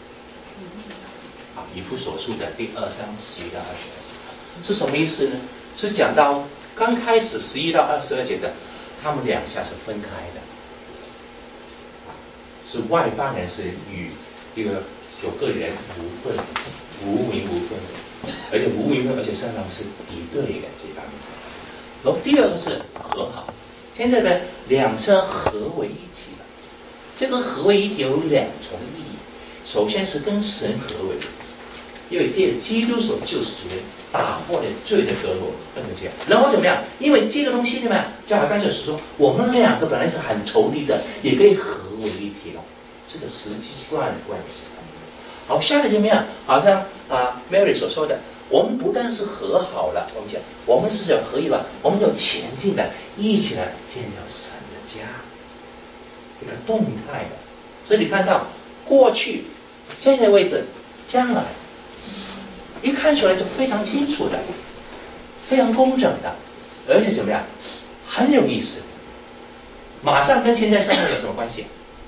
S1: 啊，以弗所书的第二章十一到二十二节，是什么意思呢？是讲到刚开始十一到二十二节的，他们两下是分开的，啊，是外邦人是与这个有个人无份、无名无分的，而且无名无分，而且上面是敌对的这方面。然后第二个是和好，现在的两者合为一体。这个合为一体有两重意义，首先是跟神合为，因为借基督所救赎的人打破了罪的隔膜，不能这样。然后怎么样？因为这个东西怎么样？就好刚才是说，我们两个本来是很仇敌的，也可以合为一体了，这个实际上的关系。好，下来怎么样？好像啊 Mary 所说的，我们不但是和好了，我们讲我们是要合一了，我们要前进的，一起来建造神的家。一个动态的，所以你看到过去、现在位置、将来，一看出来就非常清楚的，非常工整的，而且怎么样，很有意思。马上跟现在生活有什么关系？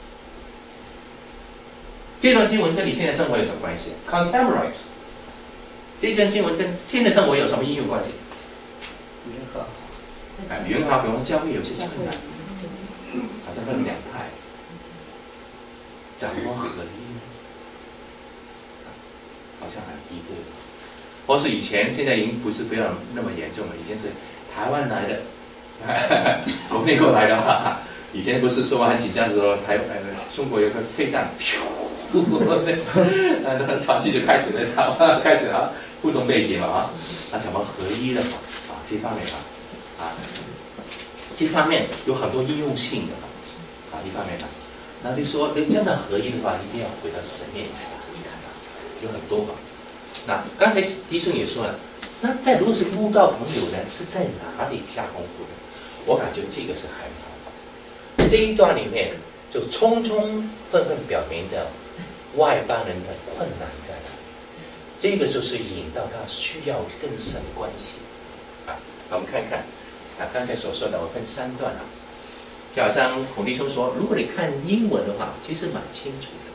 S1: 这段经文跟你现在生活有什么关系 ？Contemporary， 这段经文跟现在生活有什么应用关系？
S5: 语言好，
S1: 哎，语言好，比方说教会有些困难。好像分两派，怎么合一呢？好像很敌对，或是以前，现在已经不是不要那么严重了。以前是台湾来的，国内过来的话，以前不是说很紧张的时候，台呃中国有个飞弹，呃，很长期就开始了，台湾开始啊互动背景了啊，那怎么合一的嘛？啊，这方面啊，啊。这方面有很多应用性的啊，一方面呢，那你说你真的合一的话，一定要回到神面前去看到，有很多嘛。那刚才迪生也说了，那在如果是布道朋友呢，是在哪里下功夫的？我感觉这个是很好的。这一段里面就充充分分表明的外邦人的困难在哪里，这个就是引到他需要跟神关系啊。我们看看。啊，刚才所说的我分三段啊，就好像孔弟兄说，如果你看英文的话，其实蛮清楚的，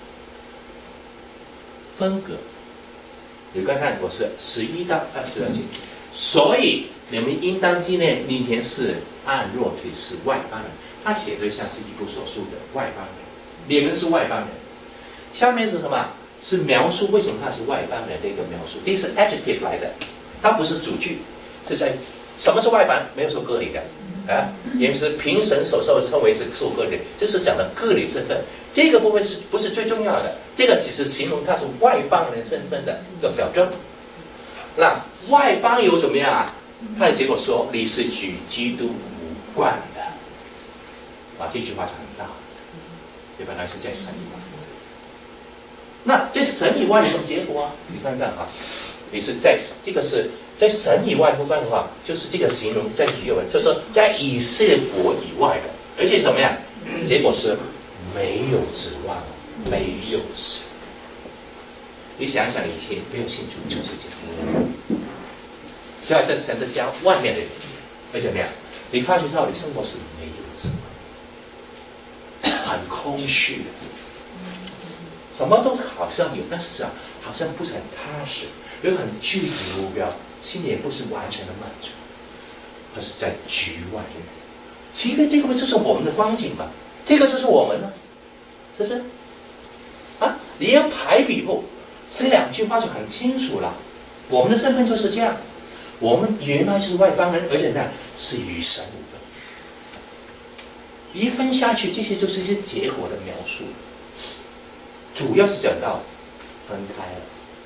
S1: 分隔。你看看我是十一到二十二节，所以你们应当纪念那天是按若推是外邦人，他写的像是以弗所书的外邦人，你们是外邦人。下面是什么？是描述为什么他是外邦人的一个描述，这是 adjective 来的，它不是主句，是在。什么是外邦？没有说割礼的， 啊，也就是凭神所受称为是受割礼，这是讲的割礼身份。这个部分是不是最重要的？这个只是形容他是外邦人身份的一个表征。那外邦有怎么样啊？他的结果说你是与基督无关的，啊，这句话就很大，也本来是在神以外。那在神以外有什么结果啊？你看看啊，你是在这个是在神以外无关的话，就是这个形容在主要文，就是说在以色列国以外的，而且怎么样？结果是没有指望，没有神。你想想，以前没有信主就是这样，就好像神在家外面的人，而且怎么样？你发觉到你生活是没有指望，很空虚的。什么都好像有，但是啊，好像不是很踏实，有很具体的目标，心里也不是完全的满足，而是在局外人。其实这个不就是我们的光景吗？这个就是我们呢，是不是？啊，你要排比后，这两句话就很清楚了。我们的身份就是这样，我们原来是外邦人，而且呢是与神无分。一分下去，这些就是一些结果的描述。主要是讲到分开了。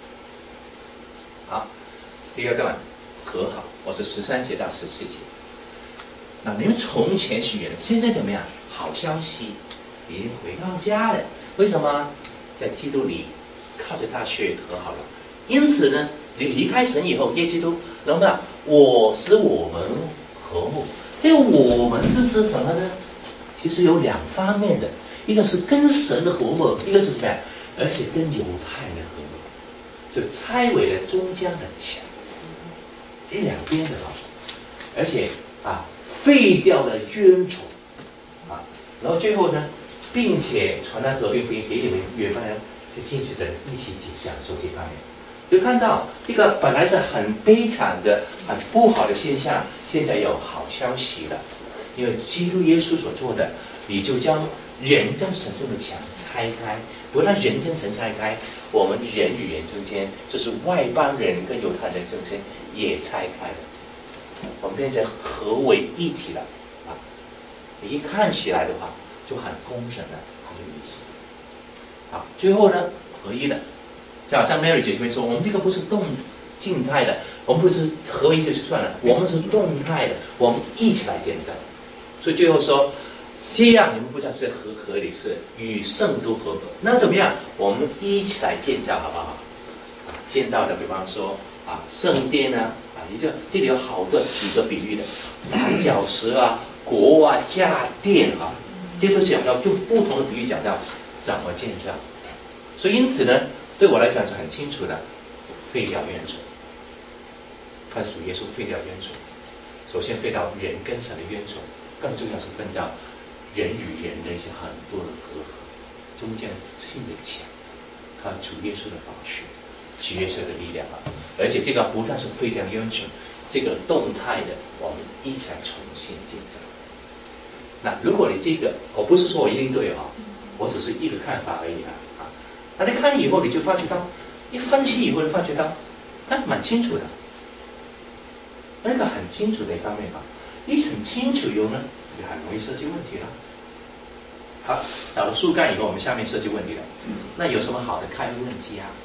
S1: 好，第二段和好，我是十三节到十七节。那你们从前是远人，现在怎么样？好消息，已经回到家了。为什么？在基督里靠着他却和好了。因此呢，你离开神以后，耶基督，那么我使我们和睦。这个我们这是什么呢？其实有两方面的。一个是跟神的和睦，一个是什么呀？而且跟犹太人的和睦，就拆毁了中间的墙，这两边的啊，而且啊废掉了冤仇啊，然后最后呢，并且传达和平福音给你们原班人，就进去的人一起去享受这方面，就看到这个本来是很悲惨的、很不好的现象，现在有好消息了，因为基督耶稣所做的，你就将人跟神中的墙拆开，不让人跟神拆开，我们人与人中间，就是外邦人跟犹太人中间也拆开了，我们变成合为一体了啊！你一看起来的话，就很工整了，很有意思。好，最后呢，合一的，就好像 Mary 姐这边说，我们这个不是动静态的，我们不是合一就算了，我们是动态的，我们一起来建造。所以最后说。这样你们不知道是和合理，是与圣都合合。那怎么样？我们一起来建造，好不好？啊，建造的，比方说啊，圣殿呢，啊，一个这里有好多几个比喻的，反角石啊、国啊、家殿啊，这都讲到用不同的比喻讲到怎么建造。所以因此呢，对我来讲是很清楚的，废掉冤仇。看主耶稣废掉冤仇，首先废掉人跟神的冤仇，更重要是分掉。人与人的一些很多的隔阂，中间心的墙，靠主耶稣的宝血、主耶稣的力量啊！而且这个不但是废掉冤仇，这个动态的，我们一起来重新建造。那如果你这个，我不是说我一定对啊，我只是一个看法而已啊啊！那你看了以后，你就发觉到，一分析以后，你发觉到，哎，蛮清楚的，那个很清楚的一方面吧。一很清楚以后呢？就很容易设计问题了。好，找了树干以后，我们下面设计问题了。那有什么好的开会问题啊？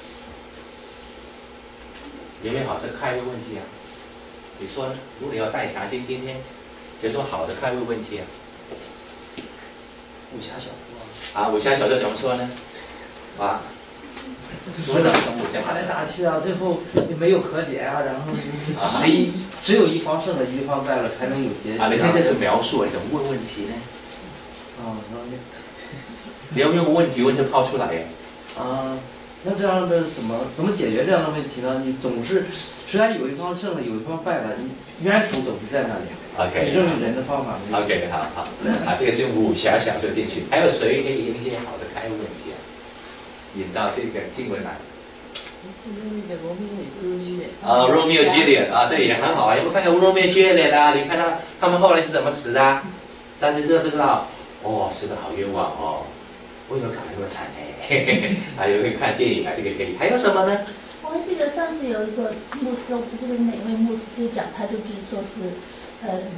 S1: 有没有好的开会问题啊？你说呢？如果你要带茶经，今天有什么好的开会问题啊？
S5: 武侠小说
S1: 啊，武侠小说怎么说呢？啊，说的什么武侠？
S5: 打来打去啊，最后也没有和解啊，然后谁？只有一方胜了，一方败了，才能有结局。
S1: 啊，你现在是描述，你怎么问问题呢？
S5: 啊，
S1: 你要用问题问就抛出来呀。
S5: 啊，那这样的怎么怎么解决这样的问题呢？你总是虽然有一方胜了，有一方败了，你冤仇总是在那里。
S1: OK。
S5: 你用人的方法没有。
S1: OK， 好好。啊，这个是用武侠小说进去，还有谁可以用一些好的开问题啊？引到这个经文来。
S2: 那个罗密欧与朱丽叶
S1: 啊，罗密欧朱丽叶啊，对，也很好啊。有没有看过罗密欧朱丽叶啊？你看到他们后来是怎么死的、啊？大家知道不知道？哦，死得好冤枉哦！为什么搞得那么惨呢？嘿嘿嘿，还有会看电影啊，这个可以。还有什么呢？
S3: 我还记得上次有一个牧师，我不记得是哪位牧师，就讲他就是说是，呃，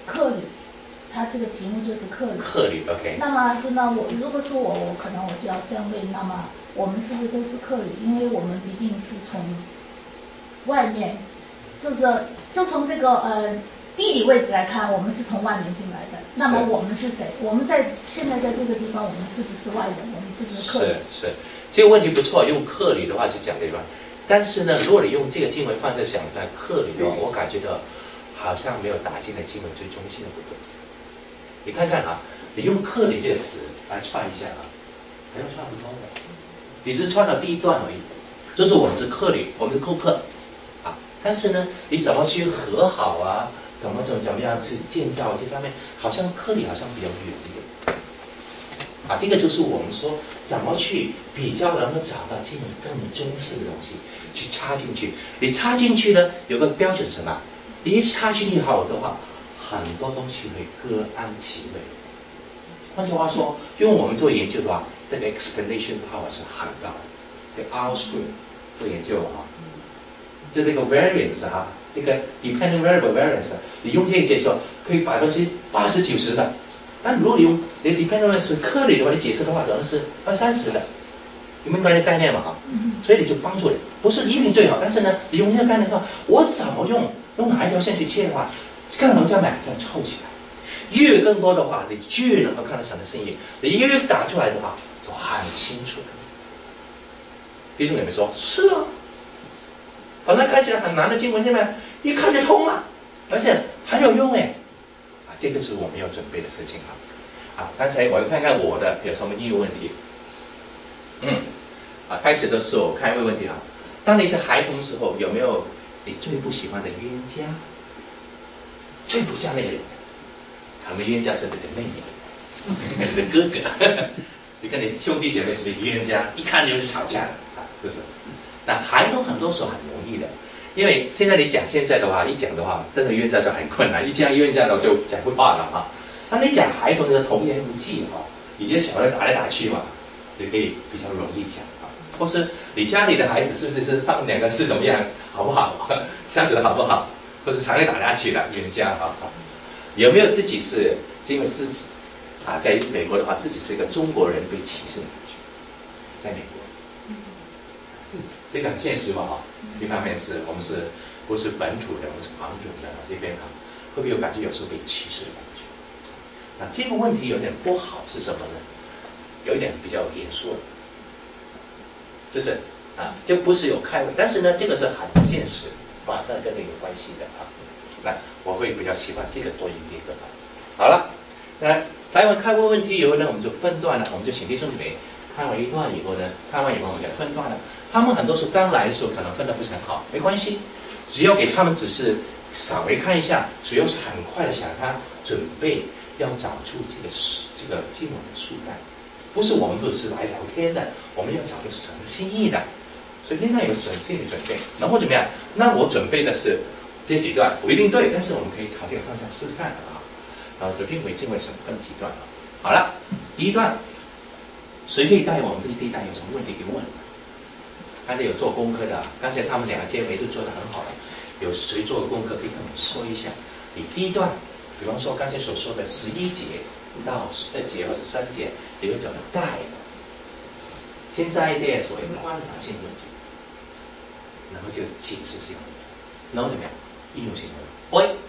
S3: 客旅，它这个题目就是客旅。
S1: 客旅 OK。
S3: 那么就那我如果是我，我可能我就要这样问，那么我们是不是都是客旅？因为我们毕竟是从外面，就是就从这个呃地理位置来看，我们是从外面进来的。那么我们是谁？我们在现在在这个地方，我们是不是外人？我们是不是客旅？
S1: 是是，这个问题不错。用客旅的话是讲这个，但是呢，如果你用这个经文放在想在客旅的话，我感觉到好像没有打进了经文最中心的部分。你看看啊，你用客旅这个词来串一下啊，好像串不通的。你是串到第一段而已，就是我们是客旅，我们是顾客啊。但是呢，你怎么去和好啊？怎么怎么怎么样去建造这方面，好像客旅好像比较远一点。啊，这个就是我们说怎么去比较能够找到这种更中性的东西去插进去。你插进去呢，有个标准是什么？你一插进去好的话，很多东西会各安其位。换句话说，用我们做研究的话，这个 explanation power 是很高的。对 R square 做研究啊，就那个 variance 哈，那个 dependent variable variance， 你用这个解说可以百分之八十九十的。但如果你用你 dependent 是客旅的话，你解释的话可能是二三十的，你明白这个概念吗？哈，所以你就帮助你，不是一定最好，但是呢，你用这个概念的话，我怎么用用哪一条线去切的话，更能将两条凑起来。越更多的话，你越能够看到神的心意。你越打出来的话，就很清楚。弟兄姐妹说：“是啊，本来看起来很难的经文，现在一看就通了，而且很有用哎。”啊，这个是我们要准备的事情啊。啊，刚才我要看看我的有什么应用问题。嗯，啊，开始的时候看一个问题啊，当你是孩童时候，有没有你最不喜欢的冤家？最不像那个人，可能冤家是你的妹妹，你的哥哥。你看你兄弟姐妹是不是冤家？一看就是吵架啊，是不是？那孩童很多时候很容易的，因为现在你讲现在的话，一讲的话，真的冤家就很困难，一讲冤家的就讲不话了啊。那你讲孩童的童言无忌哈，你就小的打来打去嘛，就可以比较容易讲啊。或是你家里的孩子是不是是他们两个是怎么样，好不好？相处的好不好？或是常常打来打去的冤家啊？有没有自己是因为是？啊，在美国的话，自己是一个中国人被歧视的感觉，在美国，嗯，这个很现实嘛啊。一方面是我们是不是本土的，我们是黄种的这边啊，会不会有感觉有时候被歧视的感觉？那这个问题有点不好是什么呢？有一点比较严肃了，就是啊，这不是有开会，但是呢，这个是很现实，马上跟你有关系的啊。那我会比较喜欢这个多一点的啊。好了，那。台湾开会问题以后呢，我们就分段了，我们就请弟兄姐妹看完一段以后呢，看完以后我们就分段了。他们很多时候刚来的时候可能分得不是很好，没关系，只要给他们只是稍微看一下，主要是很快的想他准备要找出这个这个经文的书干，不是我们不是来聊天的，我们要找出神心意的，所以另外有准心理准备。然后怎么样？那我准备的是这几段不一定对，但是我们可以朝这个方向试试看啊。啊，昨天为经为什么分几段啊？好了，第一段，谁可以带我们这个第一段有什么问题可以问？刚才有做功课的，刚才他们两个姐妹都做得很好了。有谁做功课可以跟我们说一下？你第一段，比方说刚才所说的十一节到十二节或者三节，你会怎么带的？先在一点所谓观察性问题，然后就是启示性问题，然后怎么样？应用性问题。喂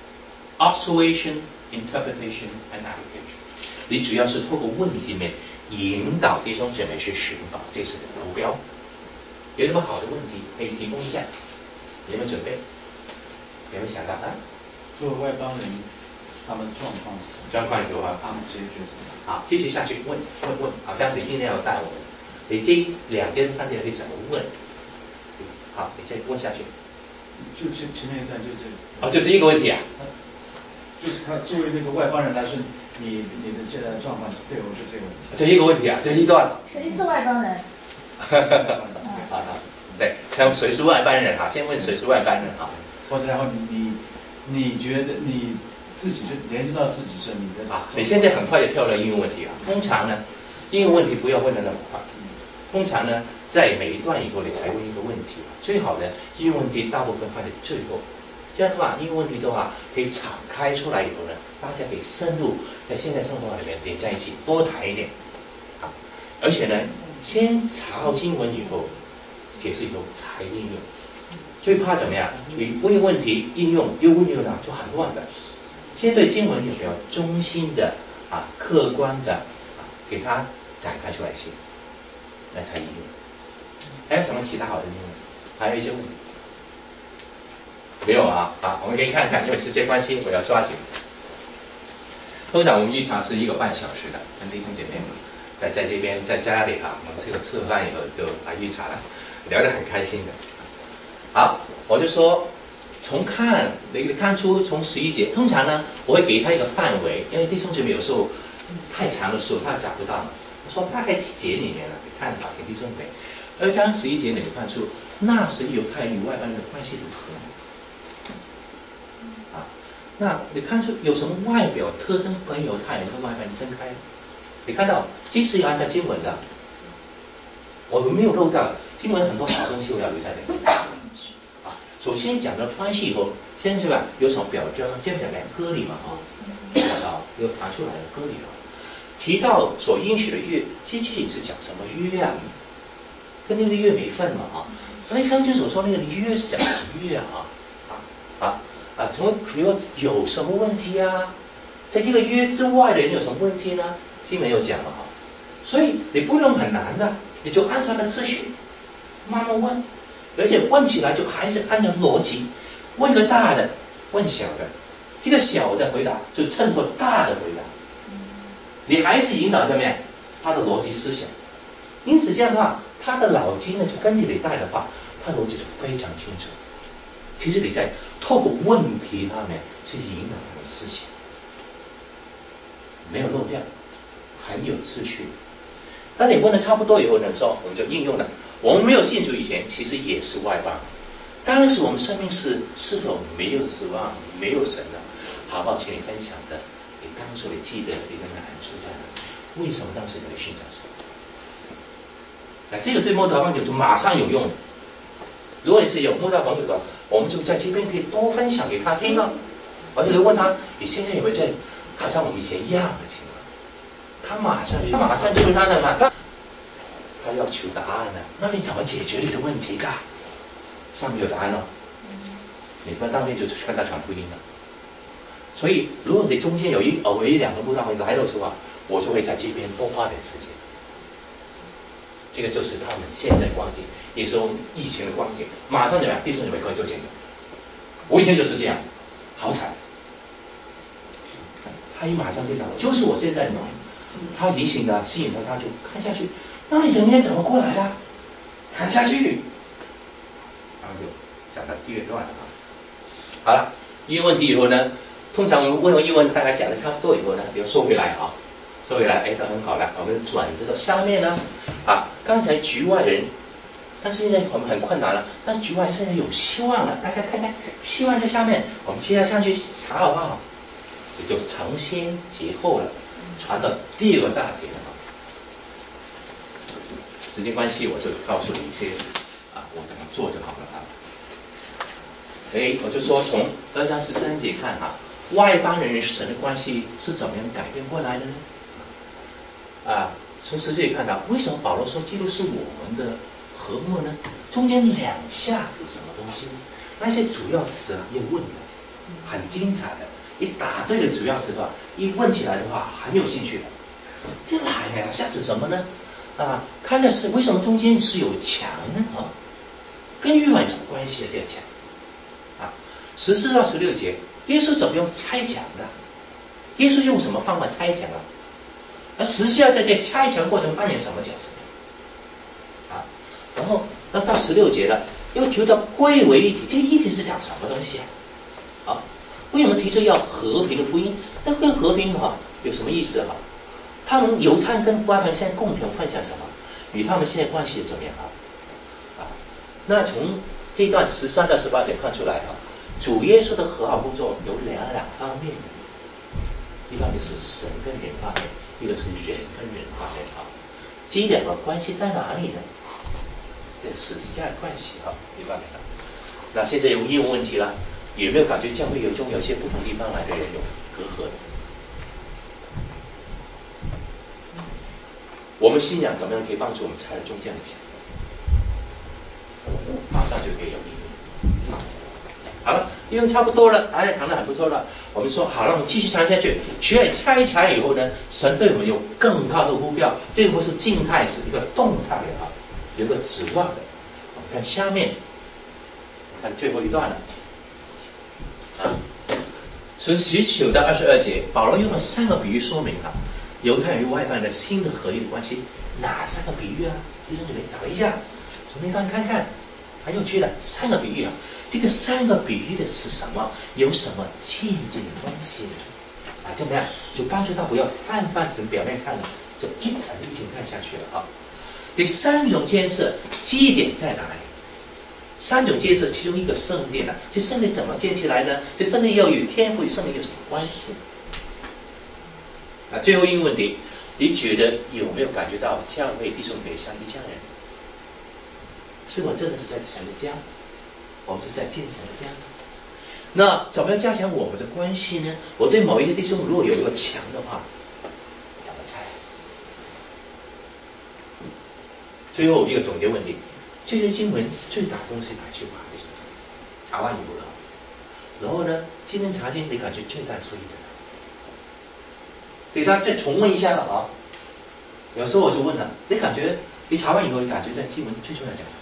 S1: observation。interpretation and application， 你主要是透过问题面引导弟兄姐妹去寻找这次的目标。有什么好的问题可以提供一下？有没有准备？有没有想到啊？
S4: 作为外邦人，他们状况是什么？
S1: 状况的话，
S4: 他们解决什么？
S1: 好，继续下去问问问，好像你今天要带我们，你这两件三件可以怎么问？好，你再问下去。
S4: 就前前面一段就是
S1: 哦，就是一个问题啊。
S4: 就是他作为那个外邦人来说，你你的现在状况是对我就这个问题。
S1: 这一个问题啊，这一段。
S3: 谁是外邦人？
S1: 好的，对，看谁是外邦人哈，先问谁是外邦人哈。
S4: 或者然后你你你觉得你自己就联系到自己是你的
S1: 啊，你现在很快就跳到应用问题啊。通常呢，应用问题不要问的那么快。通常呢，在每一段以后你才问一个问题，最好呢，应用问题大部分放在最后。 这样的话，应用问题的话可以敞开出来以后呢，大家可以深入在现在生活里面连在一起，多谈一点。啊，而且呢，先查好经文以后，解释以后才应用。最怕怎么样？你问问题应用又问又答，就很乱的。先对经文有没有中心的啊、客观的啊，给它展开出来先，那才应用。还有什么其他好的应用？还有一些问题没有啊？好，我们可以看看，因为时间关系，我要抓紧。通常我们预查是一个半小时的，跟弟兄姐妹们在在这边在家里哈，我们这个吃饭以后就来预查了，聊得很开心的。好，我就说从看你看出从十一节，通常呢我会给他一个范围，因为弟兄姐妹有时候太长的时候他找不到嘛。我说大概节里面呢，你看好，请弟兄妹。二章十一节你会看出那时犹太与外邦人的关系如何？啊，那你看出有什么外表特征和犹太人跟外邦人分开？你看到即使要按照经文的，我没有漏掉经文很多好东西，我要留在这里。啊，首先讲到关系以后，先是吧有什么表征？先讲讲割礼嘛啊，讲到又拿出来的割礼了。提到所应许的约，具体是讲什么约啊？跟那个约没分嘛啊？那一看清楚说那个约是讲什么约啊？啊啊啊！成为主要有什么问题啊？在这个约之外的人有什么问题呢？经文有讲了啊，所以你不用很难的，你就按照那次序慢慢问，而且问起来就还是按照逻辑，问个大的，问小的，这个小的回答就衬托大的回答，你还是引导这面他的逻辑思想。因此这样的话，他的脑筋呢就跟着你带的话，他逻辑是非常清楚。其实你在透过问题方面去引导他的思想，没有漏掉，很有秩序。当你问的差不多以后呢，说我们就应用了。我们没有信主以前，其实也是外邦。当时我们生命是是否没有指望、没有神呢？好不好？请你分享的，你当初你记得你的难处在哪？为什么当时你会寻找神？那这个对慕道朋友就马上有用。如果你是有慕道朋友的，我们就在这边可以多分享给他听了，而且问他你现在有没有在好像我们以前一样的情况？他马上他马上就他的嘛，他他要求答案了，那你怎么解决你的问题？噶上面有答案了，你不当天就跟他传福音了。所以如果你中间有一偶尔一两个慕道朋友来的时候，我就会在这边多花点时间。这个就是他们现在光景，也是我们疫情的光景，马上怎么样？弟兄姊妹可以做见证。我以前就是这样，好惨。他一马上就讲，就是我现在的嘛。他提醒的，吸引了他就看下去。那你今天怎么过来的？看下去，然后就讲到第二段了啊。好了，应用问题以后呢，通常我们问完应用问题，大概讲的差不多以后呢，又收回来啊。收回来，哎，都很好了。我们转折到下面呢，啊，刚才局外人，但是现在我们很困难了。但是局外人现在有希望了，大家看看，希望在下面，我们接着上去查好不好？也就承先结后了，传到第二个大点了。时间关系，我就告诉你一些啊，我怎么做就好了啊。哎，我就说从二章十三节看哈、啊，外邦人与神的关系是怎么样改变过来的呢？啊，从十节看到，为什么保罗说基督是我们的和睦呢？中间两下子什么东西呢？那些主要词啊，要问的，很精彩的。一答对了主要词的话，一问起来的话，很有兴趣的。这两下子什么呢？啊，看的是为什么中间是有墙呢？啊，跟约翰有什么关系啊？这个墙啊，十四到十六节，耶稣怎么用拆墙的？耶稣用什么方法拆墙啊？而实际上在这拆墙过程扮演什么角色？啊，然后那到十六节了，又提到归为一体，这个一体是讲什么东西啊？啊，为什么提出要和平的福音？那跟和平哈、啊、有什么意思哈、啊？他们犹太人跟外邦人现在共同分享什么？与他们现在关系怎么样啊？啊，那从这段十三到十八节看出来哈、啊，主耶稣的和好工作有两两方面，一方面是神跟人方面。一个是人跟人方面啊，这两个关系在哪里呢？这实际上的关系啊，这方面的。那现在有应用问题了， 有没有感觉教会有中有一些不同地方来的人有隔阂？我们信仰怎么样可以帮助我们拆了中间的墙？马上就可以有应用。好了，应用差不多了，大家谈得很不错了。我们说好了，我们继续谈下去。学了拆起来以后呢，神对我们有更高的目标，这个不是静态，是一个动态的啊，有个指望的。我们看下面，看最后一段了。啊，从十九到二十二节，保罗用了三个比喻说明啊，犹太人与外邦人的新的合一的关系。哪三个比喻啊？弟兄姊妹找一下，从那段看看，很有趣的三个比喻啊。这个三个比喻的是什么？有什么渐进的关系呢？啊，怎么样？就帮助他不要泛泛从表面看了，就一层一层看下去了啊。第三种建设基点在哪里？三种建设其中一个圣殿啊，这圣殿怎么建起来呢？这圣殿要与天赋与圣灵有什么关系？啊，最后一个问题，你觉得有没有感觉到教会弟兄妹像一家人？是否真的是在神的家？我们是在建神的家。那怎么样加强我们的关系呢？我对某一个弟兄如果有一个墙的话，怎么拆？最后一个总结问题，这些经文最打动是哪句话？查完以后了，然后呢，今天查经你感觉最大的受益在哪？给他再重温一下了啊！有时候我就问了，你感觉你查完以后，你感觉在经文最重要讲什么？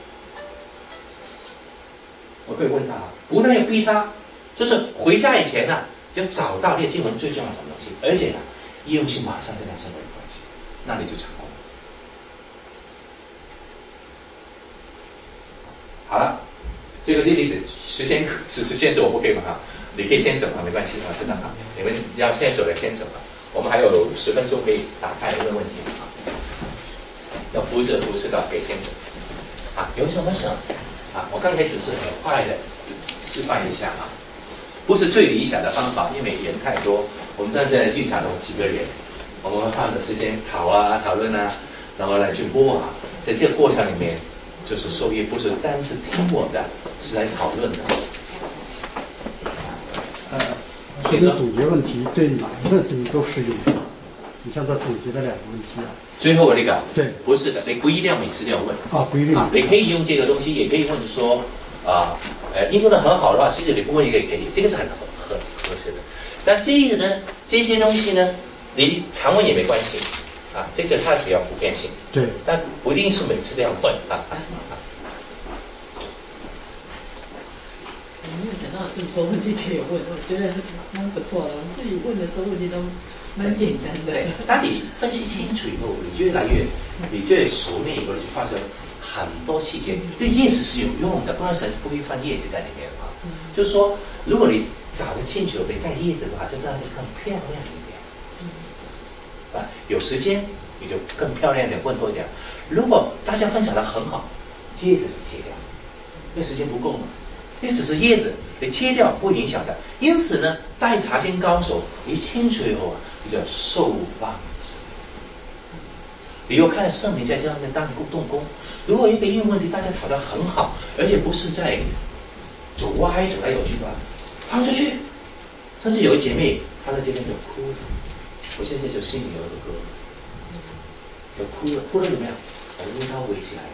S1: 我可以问他啊，不但要逼他，就是回家以前呢、啊，要找到这经文最重要的什么东西，而且呢，用心马上跟他生活有关系，那你就成功了。好了，这个这例子时间只是限制我不可以嘛哈，你可以先走啊，没关系啊，真的啊，你们要先走的先走啊，我们还有十分钟可以打开问问题啊，要扶着扶持的可以先走啊，有什么事？啊，我刚才只是很快的示范一下啊，不是最理想的方法，因为人太多。我们现在剧场有几个人，我们会花的时间讨啊、讨论啊，然后来去摸啊，在这个过程里面，就是受益不是单是听我的，是来讨论的。
S8: 呃，这个总结问题对哪一份事情都适用的。你像这总结的两个问题啊。
S1: 最后那个
S8: 对，
S1: 不是的，你不一定要每次都要问
S8: 啊，不一定、
S1: 啊，你可以用这个东西，也可以问说啊，呃，应用的很好的话，其实你不问一个也可以，这个是很合合合适的。但这个呢，这些东西呢，你常问也没关系啊，这个它比较普遍性，
S8: 对，
S1: 但不一定是每次都要问啊。
S2: 我没有想到这么多问题可以问，我觉得蛮不错的。我自己问的时候问题都蛮简单的。
S1: 对，当你分析清楚以后，你越来越，你越熟练以后，你就发现很多细节。对叶子是有用的，不然神不会放叶子在里面啊。嗯、就是说，如果你找得清楚，你在叶子的话，就让你更漂亮一点。嗯、啊，有时间你就更漂亮一点，问多一点。如果大家分享的很好，叶子就切掉，因为时间不够嘛。因为只是叶子，你切掉不会影响的。因此呢，带查经高手一清楚以后啊，就叫受放之。你又看圣灵在这上面当动工。如果一个应用问题大家讨得很好，而且不是在走歪走来走去的话，放出去。甚至有个姐妹，她在这边就哭了。我现在就心里有一个歌，就哭了，哭了怎么样？我用它围起来，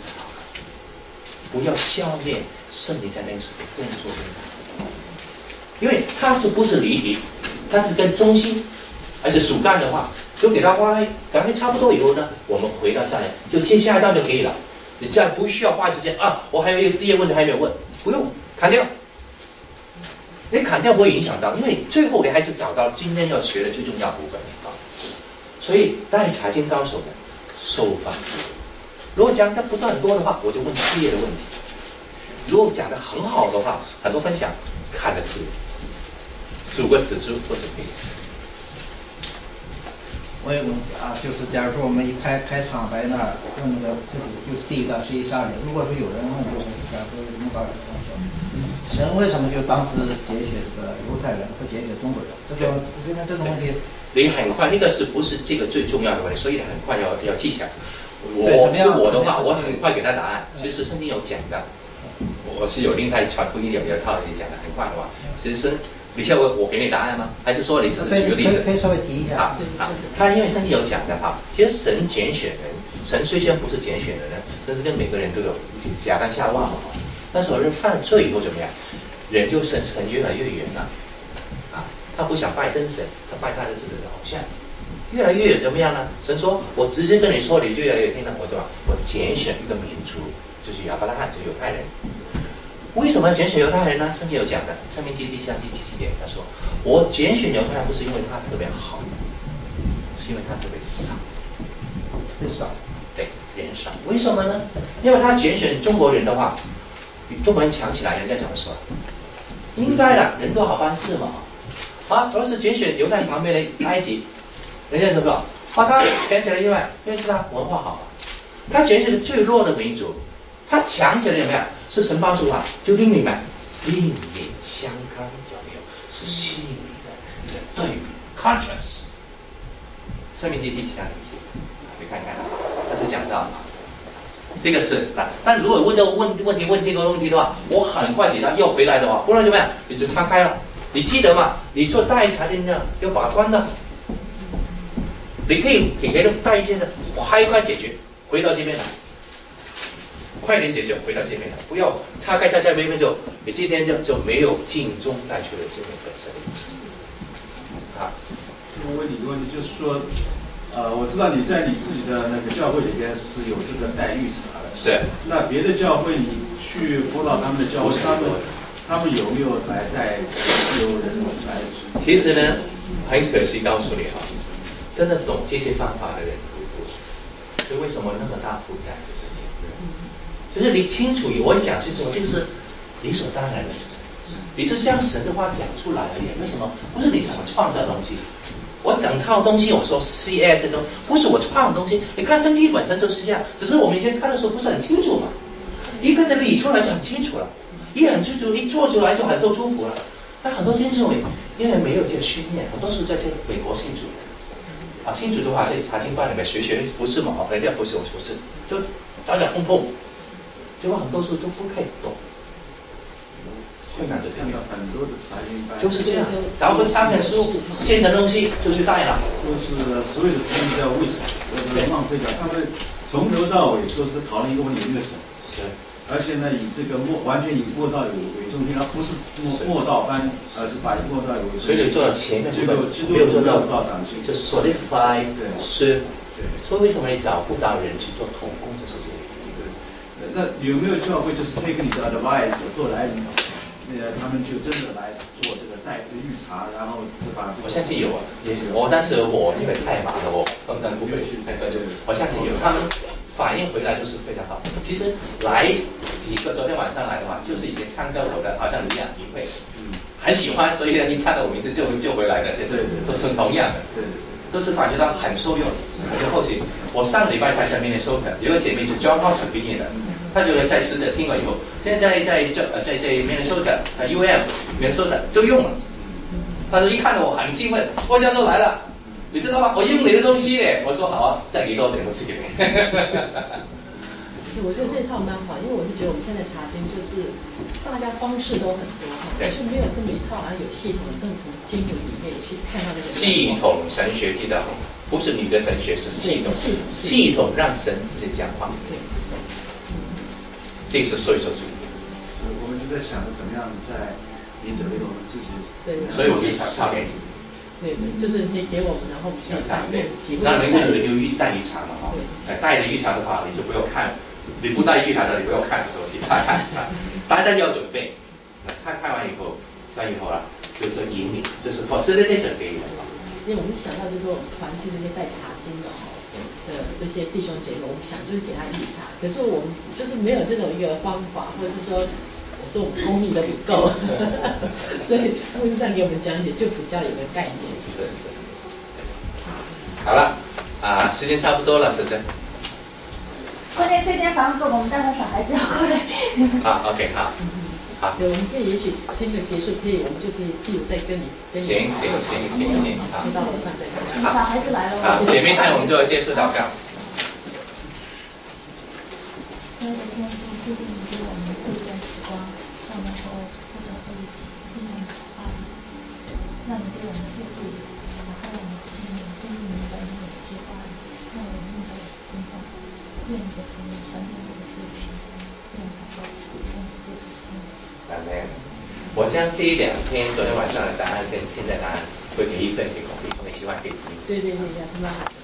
S1: 不要消灭圣灵在那时的动作跟感觉，因为它是不是离题，它是跟中心，而且主干的话，就给它画，赶快差不多以后呢，我们回到下来，就接下一段就可以了。你这样不需要花时间啊，我还有一个职业问题还没有问，不用砍掉。你砍掉不会影响到，因为最后你还是找到今天要学的最重要部分啊。所以带查经高手的受放。如果讲的不断多的话，我就问事业的问题；如果讲的很好的话，很多分享看的是数个指数或者可以。
S7: 我有个问题啊，就是假如说我们一开开场白那儿问那个这里就是第一段十一十二节，如果说有人问就是假如说牧导者这么说，神为什么就当时节选这个犹太人不节选中国人？这种我觉得这种问题，
S1: 你很快那个是不是这个最重要的问题？所以你很快要要记起来。我是我的话，我很快给他答案。其实圣经有讲的，我我是有另外传福音有有一套你讲的很快的话，其实是你需要我我给你答案吗？还是说你只是举个例子？
S7: 可以稍微提一下。
S1: 好，好，他因为圣经有讲的哈，其实神拣选人，神虽然不是拣选人呢，但是跟每个人都有亚当夏娃嘛，但是人犯了罪以后怎么样？人就神神越来越远了，啊，他不想拜真神，他拜他的自己的偶像，越来越远怎么样呢？神说，我直接跟你说，你就越来越听到我什么？我拣选一个民族，就是亚伯拉罕，就是犹太人。为什么要拣选犹太人呢？圣经有讲的，《申命记》第七章第七节，他说：“我拣选犹太人不是因为他特别好，是因为他特别少，
S7: 特别少。
S1: 对，人少。为什么呢？因为他拣选中国人的话，比中国人强起来，人家怎么说？应该的，人都好办事嘛。啊，而是拣选犹太旁边的埃及，人家怎么说？把他选起来，因为因为他文化好嘛。他拣选最弱的民族，他强起来怎么样？是神帮助啊，就令你们另眼相看，有没有？是心里的的对比 ，contrast。生命记第七章第七，你看看，他是讲到这个是啊，但如果问到问问题问这个问题的话，我很快解答又回来的话，不然怎么样？你就摊开了。你记得吗？你做代茶店呢要把关的，你可以给别人带一些的，快快解决，回到这边来。快点解决，回到这边来，不要岔开在这边就，你今天就就没有尽忠带出的这个本身。好，
S4: 我问你一个问题，就是说，呃，我知道你在你自己的那个教会里边是有这个带预查的，
S1: 是。
S4: 那别的教会你去辅导他们的教会，他们他们有没有来带有人来？
S1: 其实呢，很可惜告诉你哈，真的懂这些方法的人不多，所以为什么那么大负担？就是你清楚，我想是说，这个是理所当然的事。你是将神的话讲出来而已，为什么？不是你怎么创造东西，我整套东西，我说 C S 都不是我创的东西。你看圣经本身就是这样，只是我们以前看的时候不是很清楚嘛。一个人理出来就很清楚了，一很清楚，一做出来就很受祝福了。但很多听众因为没有这个训练，很多是在这美国信主的。啊，信主的话在查经班里面学学服饰嘛，人家服饰我服饰，就找找碰碰。结果很多时候都不太懂，
S4: 现在看到很多的查经班
S1: 就是这样，找本三本书，现成东西就去带了。
S4: 都是所有的时间叫 waste， 或者浪费掉。他们从头到尾都是讨论一个问题，一个神。
S1: 是。
S4: 而且呢，以这个默完全以默道有为中心，它不是默默道班，而是把默道有为中心。
S1: 所以你做到前面部分
S4: 没有做到
S1: 道长去，就 solidify 是。所以为什么你找不到人去做同工，就是这个。
S4: 那有没有教会就是 take 你的 advice 做来领导，呃，他们就真的来做这个代预查，然后就把这个。
S1: 我相信有啊，也许我，但是我因为太忙了，我根本不会去这个。我相信有，他们反应回来都是非常好。其实来几个，昨天晚上来的话，就是已经参加我的，好像一样一会，嗯，很喜欢，所以呢，一看到我名字就就回来的，这是都是同样的，对。都是感觉到很受用，而且后期我上个礼拜才在 Minnesota， 有个姐妹是 John Hopkins 毕业的，她就在试着听了以后，现在在在呃在在 Minnesota 呃 U M Minnesota 就用了，她说一看到我很兴奋，郭教授来了，你知道吗？我用你的东西耶，我说好啊，再给多点东西给你。
S2: 我觉得这套蛮好，因为我是觉得我们现在查经就是大家方式都很多哈，可是没有这么一套，然后有系统的，真的从经文里面去看到那个
S1: 系统神学记得好，不是你的神学，是系统，系统让神直接讲话。对，这是所以说主。
S4: 我们就在想着怎么样在你这里我们自己，
S2: 对，
S1: 所以我就想抄给你。
S2: 对对，就是你给我们，然后我们去带对，
S1: 那人家有留意带鱼肠嘛哈，带着鱼肠的话，你就不要看。你不带预查的，你不要看的东西，大家要准备。看看完以后，看以后了，就就引领，就是 facilitator 给你的。
S2: 因为我们想到就是说，我们团契这些带查经的哈的这些弟兄姐妹，我们想就是给他预查，可是我们就是没有这种一个方法，或者是说，我说我们功力都不够，所以牧师上给我们讲解就比较有个概念。
S1: 是是是。好了，啊，时间差不多了，是不是？
S3: 关键这间房子，我们带着小孩子要过来。
S1: 好 ，OK， 好，好。
S2: 对，我们可以也许签个结束，可以，我们就可以自由再跟你跟你。
S1: 行行行行行，好。
S2: 到楼上再看。
S3: 小孩子来了。
S1: 好，姐妹带我们做结束祷告。
S3: 所有的天父，谢谢你给我们这段时光。 愿你的福音传遍这个社区，这样祷告，奉主耶稣之名。
S1: 阿门。我将这一两天昨天晚上的答案跟现在答案会给一份给鼓励，我们希望可以听。
S2: 对对对，这样子蛮好。